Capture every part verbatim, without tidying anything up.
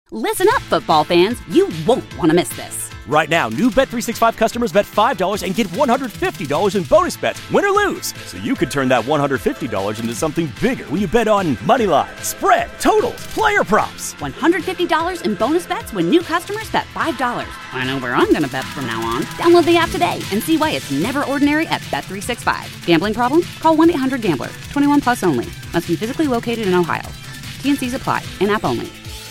Listen up, football fans. You won't want to miss this. Right now, new Bet three sixty-five customers bet five dollars and get one hundred fifty dollars in bonus bets, win or lose. So you could turn that one hundred fifty dollars into something bigger when you bet on money line, spread, totals, player props. one hundred fifty dollars in bonus bets when new customers bet five dollars. I know where I'm going to bet from now on. Download the app today and see why it's never ordinary at Bet three sixty-five. Gambling problem? Call one eight hundred gambler. twenty-one plus only. Must be physically located in Ohio. T N Cs apply. In-app only.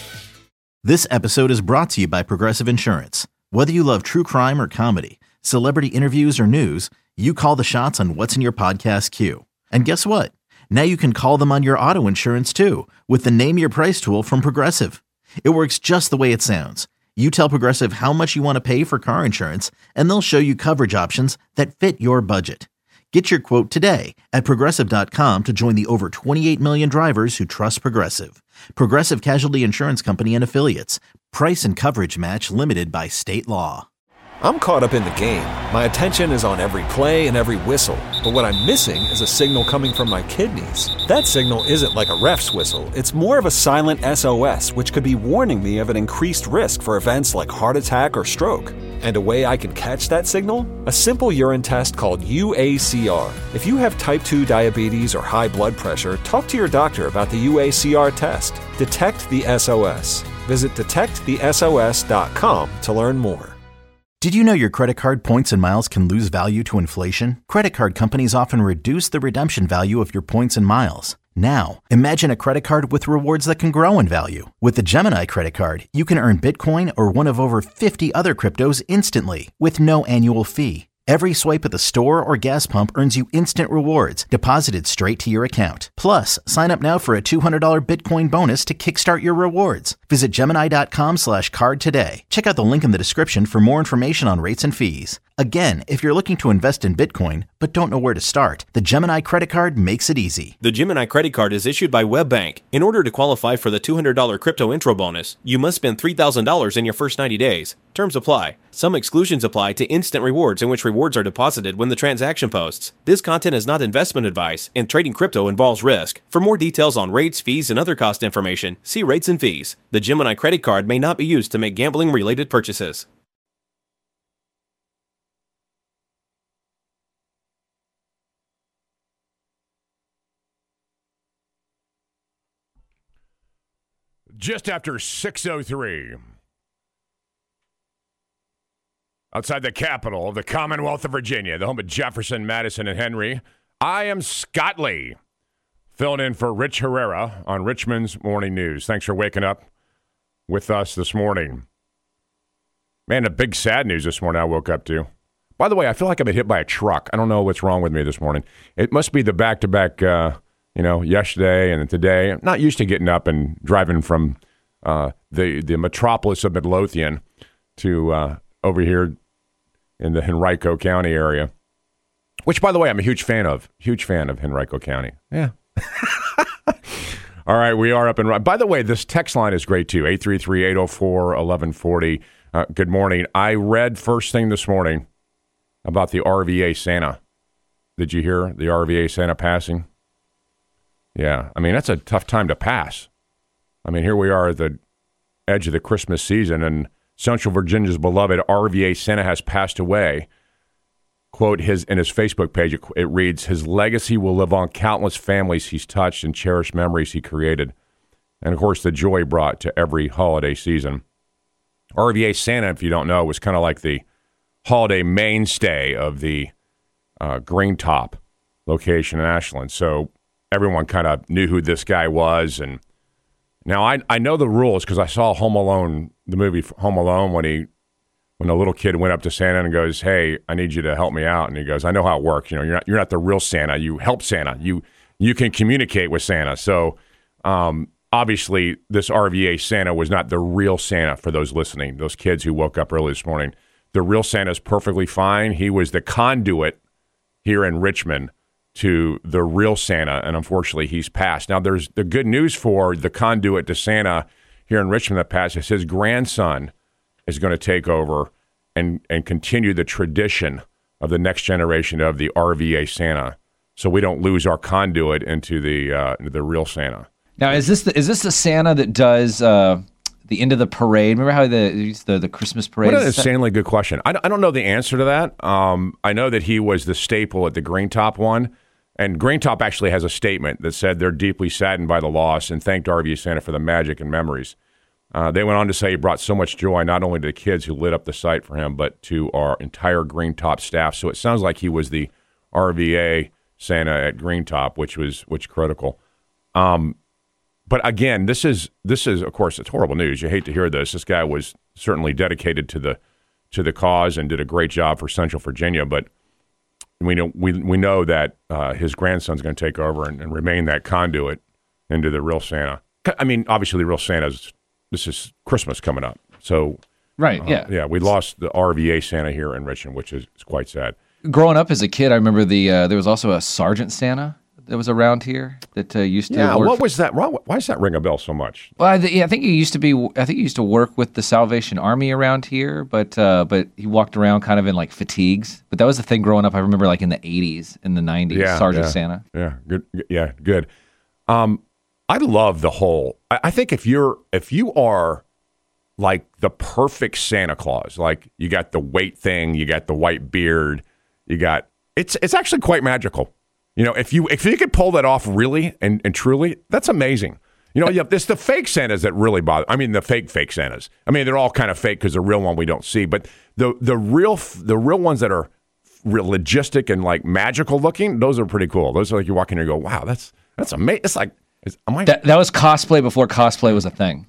This episode is brought to you by Progressive Insurance. Whether you love true crime or comedy, celebrity interviews or news, you call the shots on what's in your podcast queue. And guess what? Now you can call them on your auto insurance too with the Name Your Price tool from Progressive. It works just the way it sounds. You tell Progressive how much you want to pay for car insurance, and they'll show you coverage options that fit your budget. Get your quote today at Progressive dot com to join the over twenty-eight million drivers who trust Progressive. Progressive Casualty Insurance Company and Affiliates. Price and coverage match limited by state law. I'm caught up in the game. My attention is on every play and every whistle. But what I'm missing is a signal coming from my kidneys. That signal isn't like a ref's whistle. It's more of a silent S O S, which could be warning me of an increased risk for events like heart attack or stroke. And a way I can catch that signal? A simple urine test called U A C R. If you have type two diabetes or high blood pressure, talk to your doctor about the U A C R test. Detect the S O S. Visit detect the S O S dot com to learn more. Did you know your credit card points and miles can lose value to inflation? Credit card companies often reduce the redemption value of your points and miles. Now, imagine a credit card with rewards that can grow in value. With the Gemini credit card, you can earn Bitcoin or one of over fifty other cryptos instantly with no annual fee. Every swipe at the store or gas pump earns you instant rewards deposited straight to your account. Plus, sign up now for a two hundred dollars Bitcoin bonus to kickstart your rewards. Visit Gemini dot com slash card today. Check out the link in the description for more information on rates and fees. Again, if you're looking to invest in Bitcoin but don't know where to start, the Gemini credit card makes it easy. The Gemini credit card is issued by WebBank. In order to qualify for the two hundred dollars crypto intro bonus, you must spend three thousand dollars in your first ninety days. Terms apply. Some exclusions apply to instant rewards, in which rewards are deposited when the transaction posts. This content is not investment advice, and trading crypto involves risk. For more details on rates, fees, and other cost information, see rates and fees. The Gemini credit card may not be used to make gambling-related purchases. Just after six oh three. Outside the capital of the Commonwealth of Virginia, the home of Jefferson, Madison, and Henry, I am Scott Lee, filling in for Rich Herrera on Richmond's Morning News. Thanks for waking up with us this morning. Man, a big sad news this morning I woke up to. By the way, I feel like I've been hit by a truck. I don't know what's wrong with me this morning. It must be the back-to-back, uh, you know, yesterday and today. I'm not used to getting up and driving from uh, the, the metropolis of Midlothian to uh, over here in the Henrico County area, which, by the way, I'm a huge fan of. Huge fan of Henrico County. Yeah. All right, we are up and running. By the way, this text line is great, too, eight three three, eight oh four, eleven forty. Uh, good morning. I read first thing this morning about the R V A Santa. Did you hear the R V A Santa passing? Yeah, I mean, that's a tough time to pass. I mean, here we are at the edge of the Christmas season, and Central Virginia's beloved R V A Santa has passed away. Quote, his in his Facebook page, it, it reads, his legacy will live on countless families he's touched and cherished memories he created. And, of course, the joy brought to every holiday season. R V A Santa, if you don't know, was kind of like the holiday mainstay of the uh, Green Top location in Ashland. So everyone kind of knew who this guy was. And now I I know the rules because I saw Home Alone, the movie Home Alone, when he when the little kid went up to Santa and goes, hey, I need you to help me out. And he goes, I know how it works. You know, you're not you're not the real Santa. You help Santa. You you can communicate with Santa. So um, obviously this R V A Santa was not the real Santa for those listening, those kids who woke up early this morning. The real Santa is perfectly fine. He was the conduit here in Richmond to the real Santa, and unfortunately he's passed. Now there's the good news for the conduit to Santa here in Richmond that passed. Is his grandson is going to take over and, and continue the tradition of the next generation of the R V A Santa, so we don't lose our conduit into the uh, into the real Santa. Now, is this the, is this the Santa that does uh, the end of the parade. Remember how the the, the Christmas parade? What an insanely good question. I, I don't know the answer to that. Um, I know that he was the staple at the Green Top one, and Green Top actually has a statement that said they're deeply saddened by the loss and thanked R V A Santa for the magic and memories. Uh, they went on to say he brought so much joy not only to the kids who lit up the site for him, but to our entire Green Top staff. So it sounds like he was the R V A Santa at Green Top, which was which critical. Um, But again, this is this is of course it's horrible news. You hate to hear this. This guy was certainly dedicated to the to the cause and did a great job for Central Virginia. But we know we we know that uh, his grandson's going to take over and, and remain that conduit into the real Santa. I mean, obviously, the real Santa's this is Christmas coming up, so right, uh, yeah, yeah. We lost the R V A Santa here in Richmond, which is, is quite sad. Growing up as a kid, I remember the uh, there was also a Sergeant Santa that was around here that uh, used to yeah. work What was that? Why does that ring a bell so much? Well, I, th- yeah, I think he used to be. I think he used to work with the Salvation Army around here, but uh, but he walked around kind of in like fatigues. But that was the thing growing up. I remember like in the eighties, in the nineties, yeah, Sergeant yeah, Santa. Yeah, good. Yeah, good. Um, I love the whole. I, I think if you're if you are like the perfect Santa Claus, like you got the weight thing, you got the white beard, you got it's it's actually quite magical. You know, if you if you could pull that off really and, and truly, that's amazing. You know, yeah, it's the fake Santas that really bother. I mean, the fake fake Santas. I mean, they're all kind of fake because the real one we don't see. But the the real the real ones that are real logistic and like magical looking, those are pretty cool. Those are like you walk in and you go, wow, that's that's amazing. It's like, is, am I? That, that was cosplay before cosplay was a thing.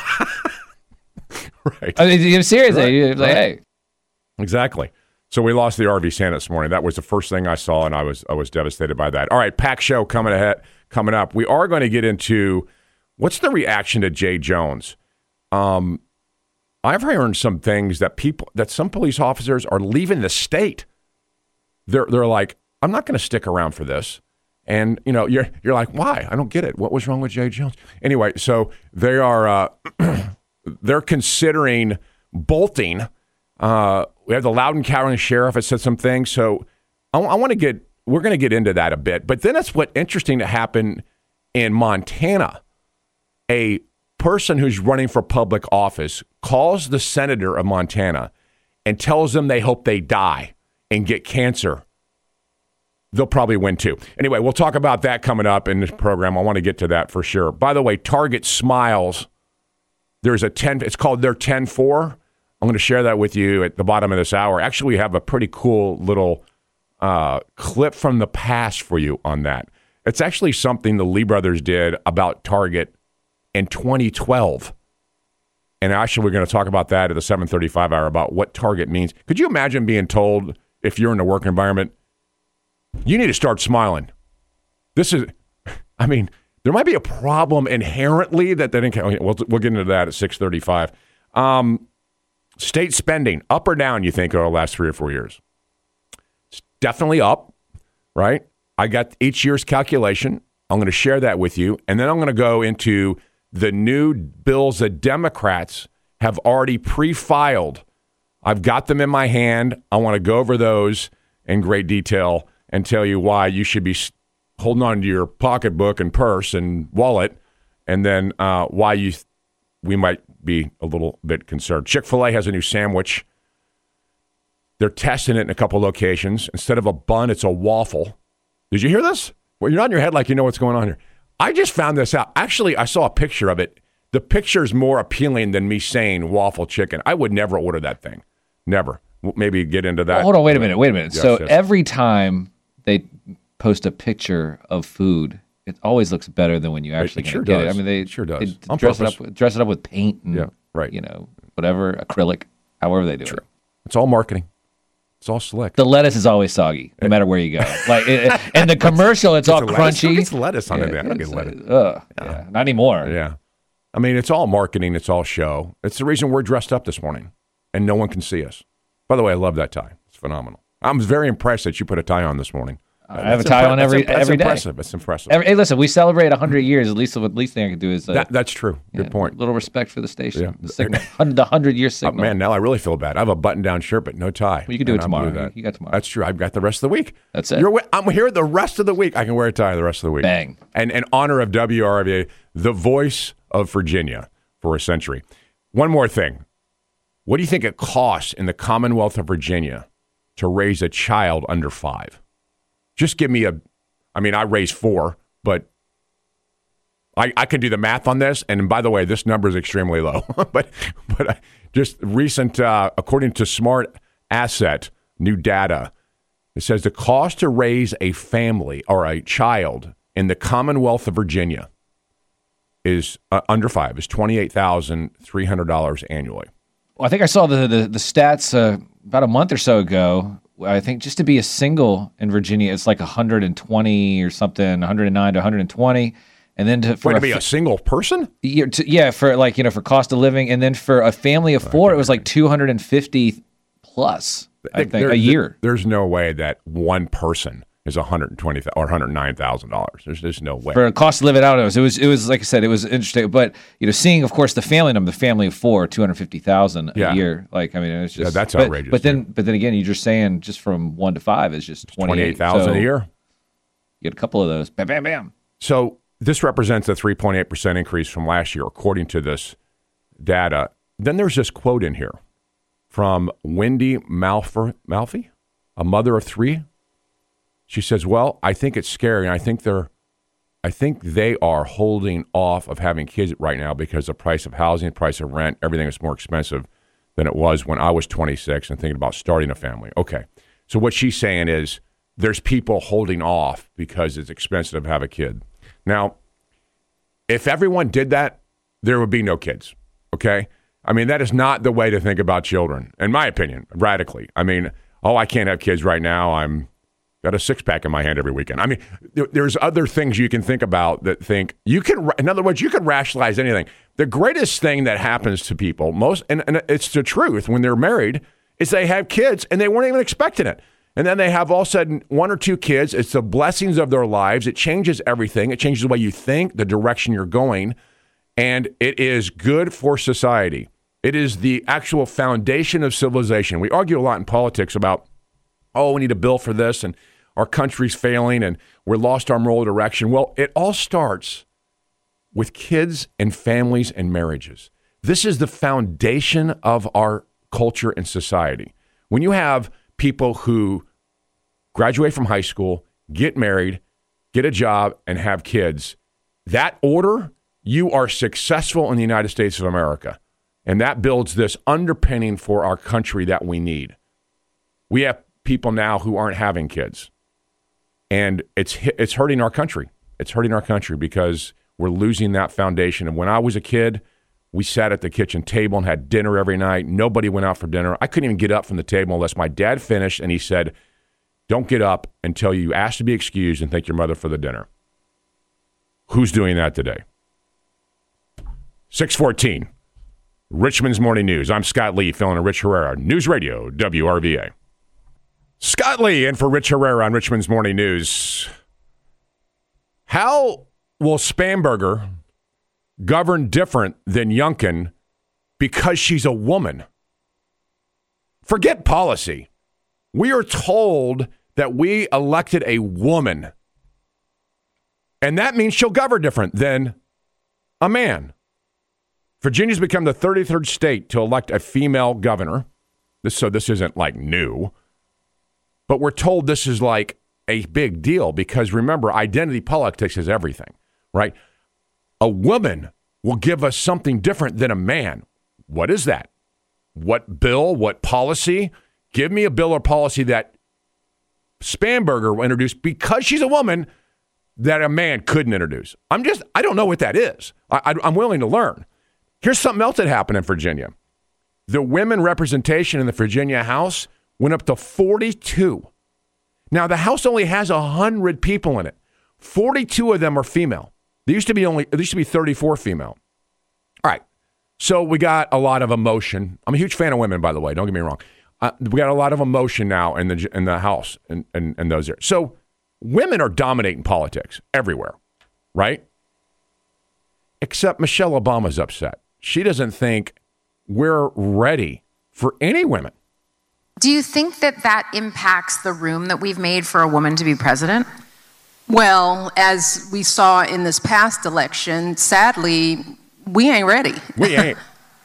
Right. I mean, seriously, Right. you're like, hey, exactly. So we lost the R V Santa this morning. That was the first thing I saw, and I was I was devastated by that. All right, pack show coming ahead, coming up. We are going to get into what's the reaction to Jay Jones. Um, I've heard some things that people that some police officers are leaving the state. They're they're like, I'm not going to stick around for this, and you know you're you're like, why? I don't get it. What was wrong with Jay Jones? Anyway, so they are uh, they're considering bolting. Uh, we have the Loudoun County Sheriff has said some things, so I, I want to get, we're going to get into that a bit. But then it's what interesting to happen in Montana. A person who's running for public office calls the senator of Montana and tells them they hope they die and get cancer. They'll probably win too. Anyway, we'll talk about that coming up in this program. I want to get to that for sure. By the way, Target Smiles, there's a ten, it's called their ten four. I'm going to share that with you at the bottom of this hour. Actually, we have a pretty cool little uh, clip from the past for you on that. It's actually something the Lee brothers did about Target in twenty twelve. And actually, we're going to talk about that at the seven thirty-five hour about what Target means. Could you imagine being told, if you're in a work environment, you need to start smiling? This is, I mean, there might be a problem inherently that they didn't, we'll, we'll get into that at six thirty-five. Um, State spending, up or down, you think, over the last three or four years? It's definitely up, right? I got each year's calculation. I'm going to share that with you. And then I'm going to go into the new bills that Democrats have already pre-filed. I've got them in my hand. I want to go over those in great detail and tell you why you should be holding on to your pocketbook and purse and wallet, and then uh, why you th- we might be a little bit concerned. Chick-fil-A has a new sandwich. They're testing it in a couple locations. Instead of a bun, it's a waffle. Did you hear this? Well, you're nodding your head like you know what's going on here. I just found this out. Actually, I saw a picture of it. The picture's more appealing than me saying waffle chicken. I would never order that thing. Never. Maybe get into that. Well, hold on, wait a minute, wait a minute. Yes, so yes. every time they post a picture of food, it always looks better than when you actually it get sure it. does. I mean, they It sure does. They On dress it purpose. up, with- dress it up with paint and Yeah, right. you know, whatever, acrylic, however they do True. it. It's all marketing. It's all slick. The lettuce is always soggy, no matter where you go. Like, it, and the commercial, it's all It's a lettuce. Who crunchy. gets lettuce on Yeah, it? I don't get it's, lettuce. uh, Ugh, yeah, not anymore. Yeah. I mean, it's all marketing. It's all show. It's the reason we're dressed up this morning, and no one can see us. By the way, I love that tie. It's phenomenal. I'm very impressed that you put a tie on this morning. I have a tie on every that's, every day. impressive. It's impressive. Every, hey, listen, we celebrate one hundred years. At least the least thing I can do is uh, that, that's true. Good yeah, point. A little respect for the station. Yeah. The signal, hun- the hundred-year Oh, signal. man, now I really feel bad. I have a button-down shirt, but no tie. Well, you can do And it I'm tomorrow. blue that. You got tomorrow. That's true. I've got the rest of the week. That's it. You're, wi- I'm here the rest of the week. I can wear a tie the rest of the week. Bang. And in honor of W R V A, the voice of Virginia for a century. One more thing. What do you think it costs in the Commonwealth of Virginia to raise a child under five? Just give me a, I mean, I raised four, but I, I can do the math on this. And by the way, this number is extremely low. but but just recent, uh, according to Smart Asset, new data, it says the cost to raise a family or a child in the Commonwealth of Virginia is uh, under five, is twenty-eight thousand three hundred dollars annually. Well, I think I saw the the, the stats uh, about a month or so ago. I think just to be a single in Virginia, it's like one hundred twenty or something, one hundred nine to one hundred twenty. And then to, for Wait, a to be a single person? Yeah, to, yeah, for like, you know, for cost of living. And then for a family of four, it was like two hundred fifty plus, I think, there, a year. There's no way that one person is one hundred twenty thousand dollars or one hundred nine thousand dollars. There's just no way. For a cost of living, I don't know. It was, it was, like I said, it was interesting. But, you know, seeing, of course, the family number, the family of four, two hundred fifty thousand dollars a Yeah. year. Like, I mean, it's just. Yeah, that's but, outrageous, But then, too. but then again, you're just saying just from one to five is just twenty-eight twenty-eight thousand so dollars a year. You get a couple of those. Bam, bam, bam. So this represents a three point eight percent increase from last year, according to this data. Then there's this quote in here from Wendy Malfer, Malfi, a mother of three. She says, well, I think it's scary, and I think they're, I think they are holding off of having kids right now because the price of housing, the price of rent, everything is more expensive than it was when I was twenty-six and thinking about starting a family. Okay. So what she's saying is there's people holding off because it's expensive to have a kid. Now, if everyone did that, there would be no kids, okay? I mean, that is not the way to think about children, in my opinion, radically. I mean, oh, I can't have kids right now. I'm got a six-pack in my hand every weekend. I mean, there, there's other things you can think about that think, you can, in other words, you can rationalize anything. The greatest thing that happens to people, most, and, and it's the truth, when they're married, is they have kids and they weren't even expecting it. And then they have all of a sudden one or two kids. It's the blessings of their lives. It changes everything. It changes the way you think, the direction you're going. And it is good for society. It is the actual foundation of civilization. We argue a lot in politics about, oh, we need a bill for this, and our country's failing, and we're lost our moral direction. Well, it all starts with kids and families and marriages. This is the foundation of our culture and society. When you have people who graduate from high school, get married, get a job, and have kids, that order, you are successful in the United States of America. And that builds this underpinning for our country that we need. We have people now who aren't having kids. And it's it's hurting our country. It's hurting our country because we're losing that foundation. And when I was a kid, we sat at the kitchen table and had dinner every night. Nobody went out for dinner. I couldn't even get up from the table unless my dad finished and he said, don't get up until you ask to be excused and thank your mother for the dinner. Who's doing that today? six fourteen, Richmond's Morning News. I'm Scott Lee, filling in Rich Herrera, News Radio, W R V A. Scott Lee in for Rich Herrera on Richmond's Morning News. How will Spanberger govern different than Youngkin because she's a woman? Forget policy. We are told that we elected a woman, and that means she'll govern different than a man. Virginia's become the thirty-third state to elect a female governor. This, so this isn't like new. But we're told this is like a big deal because, remember, identity politics is everything, right? A woman will give us something different than a man. What is that? What bill? What policy? Give me a bill or policy that Spanberger will introduce because she's a woman that a man couldn't introduce. I'm just, I don't know what that is. I, I, I'm willing to learn. Here's something else that happened in Virginia. The women representation in the Virginia House went up to forty-two. Now, the House only has one hundred people in it. forty-two of them are female. There used to be only, there used to be thirty-four female. All right. So we got a lot of emotion. I'm a huge fan of women, by the way. Don't get me wrong. Uh, we got a lot of emotion now in the in the House and, and, and those areas. So women are dominating politics everywhere, right? Except Michelle Obama's upset. She doesn't think we're ready for any women. Do you think that that impacts the room that we've made for a woman to be president? Well, as we saw in this past election, sadly, we ain't ready. We ain't.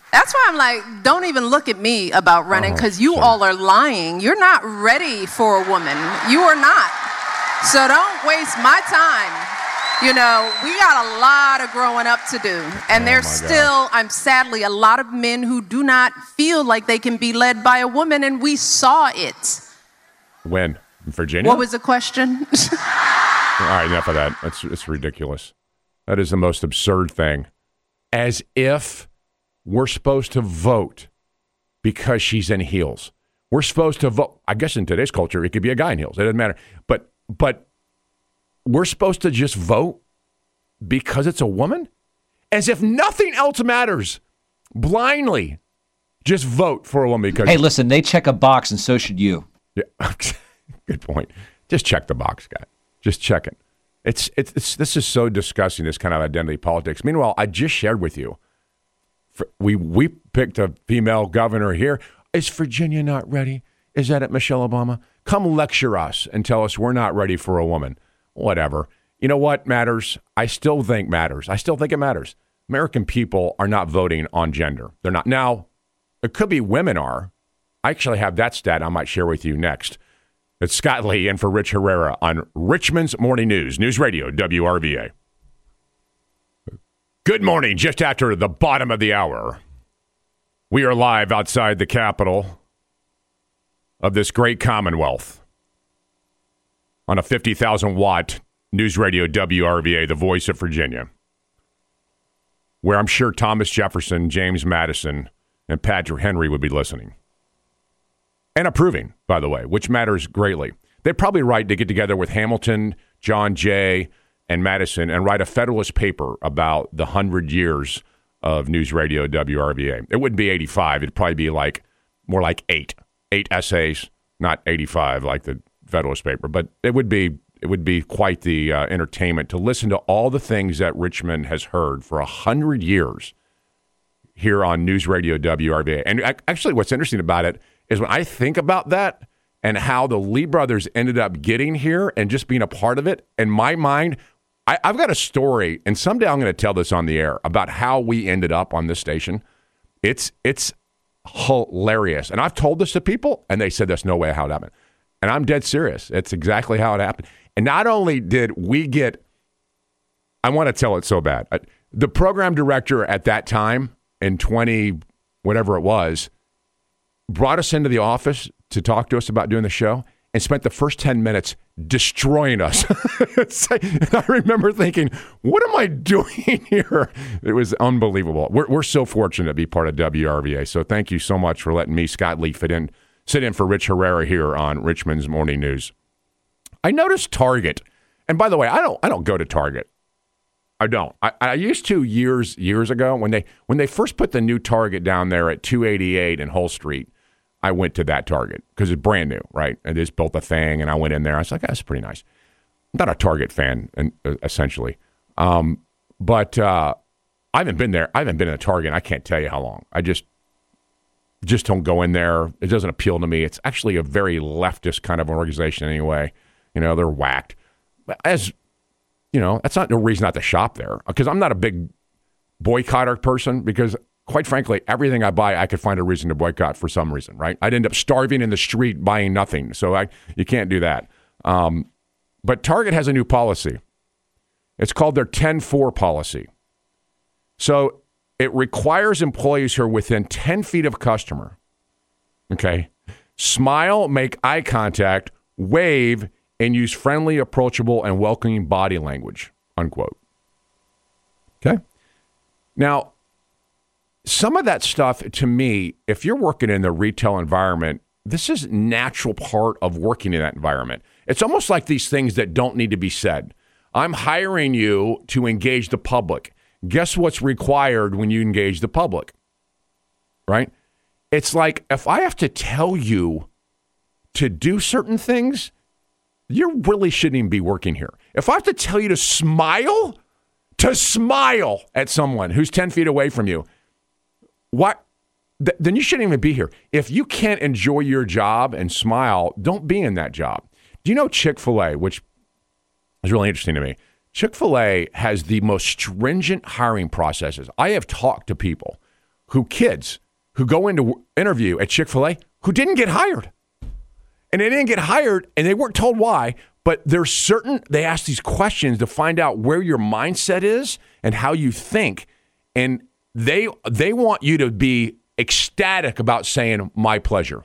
That's why I'm like, don't even look at me about running, because Oh, you sorry. all are lying. You're not ready for a woman. You are not. So don't waste my time. You know, we got a lot of growing up to do. And Oh, there's my still, I'm sadly, a lot of men who do not feel like they can be led by a woman, and we saw it. When? In Virginia? What was the question? All right, enough of that. It's, it's ridiculous. That is the most absurd thing. As if we're supposed to vote because she's in heels. We're supposed to vote. I guess in today's culture, it could be a guy in heels. It doesn't matter. But but we're supposed to just vote because it's a woman? As if nothing else matters. Blindly just vote for a woman because... Hey, listen, they check a box, and so should you. Yeah, good point. Just check the box, guy. Just check it. It's, it's it's this is so disgusting, this kind of identity politics. Meanwhile, I just shared with you, for, we we picked a female governor here. Is Virginia not ready? Is that it, Michelle Obama? Come lecture us and tell us we're not ready for a woman. Whatever. You know what matters? I still think matters. I still think it matters. American people are not voting on gender. They're not. Now, it could be women are. I actually have that stat I might share with you next. It's Scott Lee in for Rich Herrera on Richmond's Morning News, News Radio, W R V A. Good morning, just after the bottom of the hour. We are live outside the capital of this great Commonwealth on a fifty thousand watt News Radio W R V A, the voice of Virginia, where I'm sure Thomas Jefferson, James Madison, and Patrick Henry would be listening. And approving, by the way, which matters greatly. They'd probably write to get together with Hamilton, John Jay, and Madison and write a Federalist paper about the hundred years of News Radio W R V A. It wouldn't be eighty-five. It'd probably be like more like eight. Eight essays, not eighty-five like the Federalist paper. But it would be it would be quite the uh, entertainment to listen to all the things that Richmond has heard for a hundred years here on News Radio W R V A. And actually what's interesting about it is when I think about that and how the Lee brothers ended up getting here and just being a part of it, in my mind, I, I've got a story, and someday I'm going to tell this on the air, about how we ended up on this station. It's it's hilarious. And I've told this to people, and they said, there's no way how it happened. And I'm dead serious. It's exactly how it happened. And not only did we get, I want to tell it so bad. The program director at that time, in twenty, whatever it was, brought us into the office to talk to us about doing the show and spent the first ten minutes destroying us. And I remember thinking, what am I doing here? It was unbelievable. We're, we're so fortunate to be part of W R V A. So thank you so much for letting me, Scott Lee, fit in, sit in for Rich Herrera here on Richmond's Morning News. I noticed Target, and by the way, I don't I don't go to Target. I don't. I, I used to years years ago when they when they first put the new Target down there at two eighty-eight in Hull Street. I went to that Target because it's brand new, right? And they just built a thing, and I went in there. I was like, oh, that's pretty nice. I'm not a Target fan, and uh, essentially, um, but uh, I haven't been there. I haven't been in a Target. I can't tell you how long. I just just don't go in there. It doesn't appeal to me. It's actually a very leftist kind of organization anyway. You know, they're whacked. As you know, that's not no reason not to shop there, because I'm not a big boycotter person, because quite frankly, everything I buy, I could find a reason to boycott for some reason, right? I'd end up starving in the street buying nothing. So I, you can't do that. Um, but Target has a new policy. It's called their ten four policy. So it requires employees who are within ten feet of customer, okay, smile, make eye contact, wave, and use friendly, approachable, and welcoming body language, unquote. Okay? Now, some of that stuff, to me, if you're working in the retail environment, this is a natural part of working in that environment. It's almost like these things that don't need to be said. I'm hiring you to engage the public. Guess what's required when you engage the public? Right? It's like if I have to tell you to do certain things, you really shouldn't even be working here. If I have to tell you to smile, to smile at someone who's ten feet away from you, what? Th- then you shouldn't even be here. If you can't enjoy your job and smile, don't be in that job. Do you know Chick-fil-A, which is really interesting to me? Chick-fil-A has the most stringent hiring processes. I have talked to people who kids who go into interview at Chick-fil-A who didn't get hired. And they didn't get hired, and they weren't told why, but there's certain, they ask these questions to find out where your mindset is and how you think. And they they want you to be ecstatic about saying, my pleasure.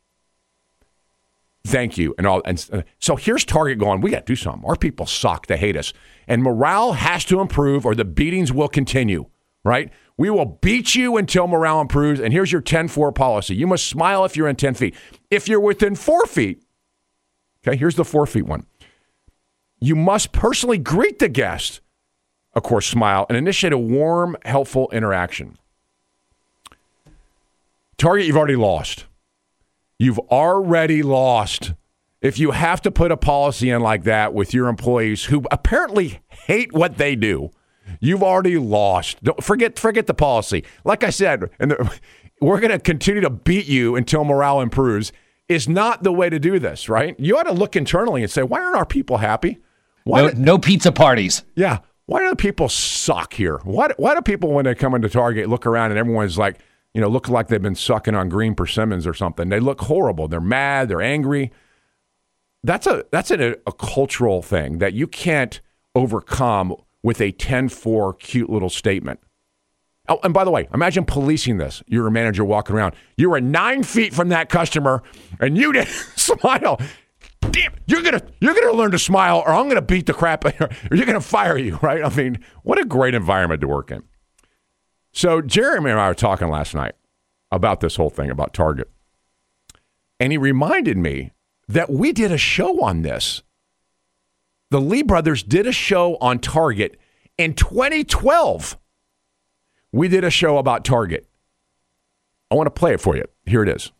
Thank you. And all. And uh, so here's Target going, we got to do something. Our people suck. They hate us. And morale has to improve or the beatings will continue, right? We will beat you until morale improves. And here's your ten four policy. You must smile if you're in ten feet. If you're within four feet, okay, here's the four feet one. You must personally greet the guest, of course, smile, and initiate a warm, helpful interaction. Target, you've already lost. You've already lost. If you have to put a policy in like that with your employees who apparently hate what they do, you've already lost. Don't forget, forget the policy. Like I said, and the, we're going to continue to beat you until morale improves. Is not the way to do this, right? You ought to look internally and say, why aren't our people happy? Why no, do, no pizza parties. Yeah. Why do people suck here? Why, why do people, when they come into Target, look around and everyone's like, you know, look like they've been sucking on green persimmons or something? They look horrible. They're mad. They're angry. That's a that's a, a cultural thing that you can't overcome with a ten four cute little statement. Oh, and by the way, imagine policing this. You're a manager walking around. You were nine feet from that customer, and you didn't smile. Damn, you're gonna you're gonna learn to smile, or I'm gonna beat the crap out of you, or you're gonna fire you, right? I mean, what a great environment to work in. So Jeremy and I were talking last night about this whole thing about Target, and he reminded me that we did a show on this. The Lee brothers did a show on Target in twenty twelve. We did a show about Target. I want to play it for you. Here it is.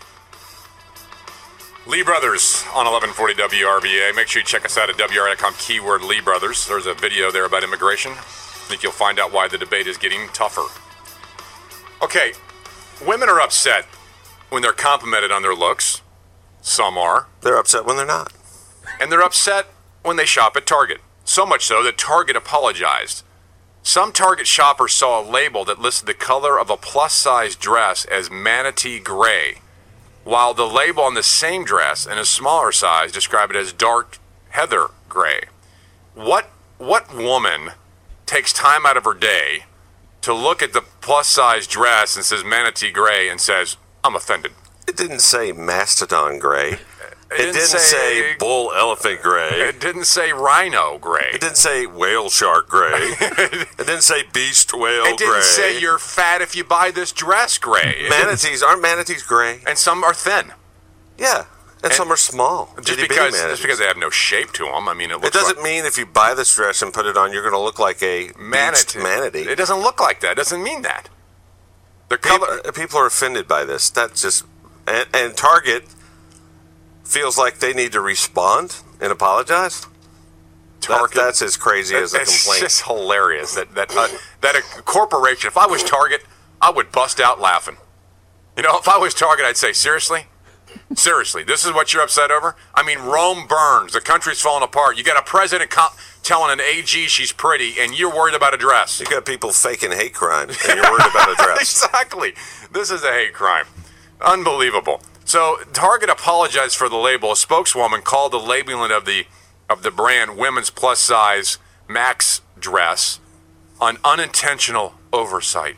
Lee Brothers on eleven forty W R V A. Make sure you check us out at W R dot com, keyword Lee Brothers. There's a video there about immigration. I think you'll find out why the debate is getting tougher. Okay, women are upset when they're complimented on their looks. Some are. They're upset when they're not. And they're upset when they shop at Target. So much so that Target apologized. Some Target shoppers saw a label that listed the color of a plus-size dress as manatee gray, while the label on the same dress in a smaller size described it as dark heather gray. What what woman takes time out of her day to look at the plus-size dress and says manatee gray and says, I'm offended? It didn't say mastodon gray. It, it didn't, didn't say, say bull elephant gray. It didn't say rhino gray. It didn't say whale shark gray. It didn't say beast whale gray. It didn't gray. say you're fat if you buy this dress gray. It manatees aren't manatees gray? And some are thin. Yeah, and, and some are small. Just because, just because they have no shape to them. I mean, it looks. It doesn't like, mean if you buy this dress and put it on, you're going to look like a manatee. manatee. It doesn't look like that. It doesn't mean that. The people, color. People are offended by this. That's just and, and Target feels like they need to respond and apologize. Target, that, that's as crazy as a it's complaint. It's just hilarious that that uh, that a corporation. If I was Target, I would bust out laughing. You know, if I was Target, I'd say, seriously, seriously, this is what you're upset over. I mean, Rome burns. The country's falling apart. You got a president comp- telling an A G she's pretty, and you're worried about a dress. You got people faking hate crime, and you're worried about a dress. Exactly. This is a hate crime. Unbelievable. So Target apologized for the label. A spokeswoman called the labeling of the of the brand women's plus size max dress an unintentional oversight.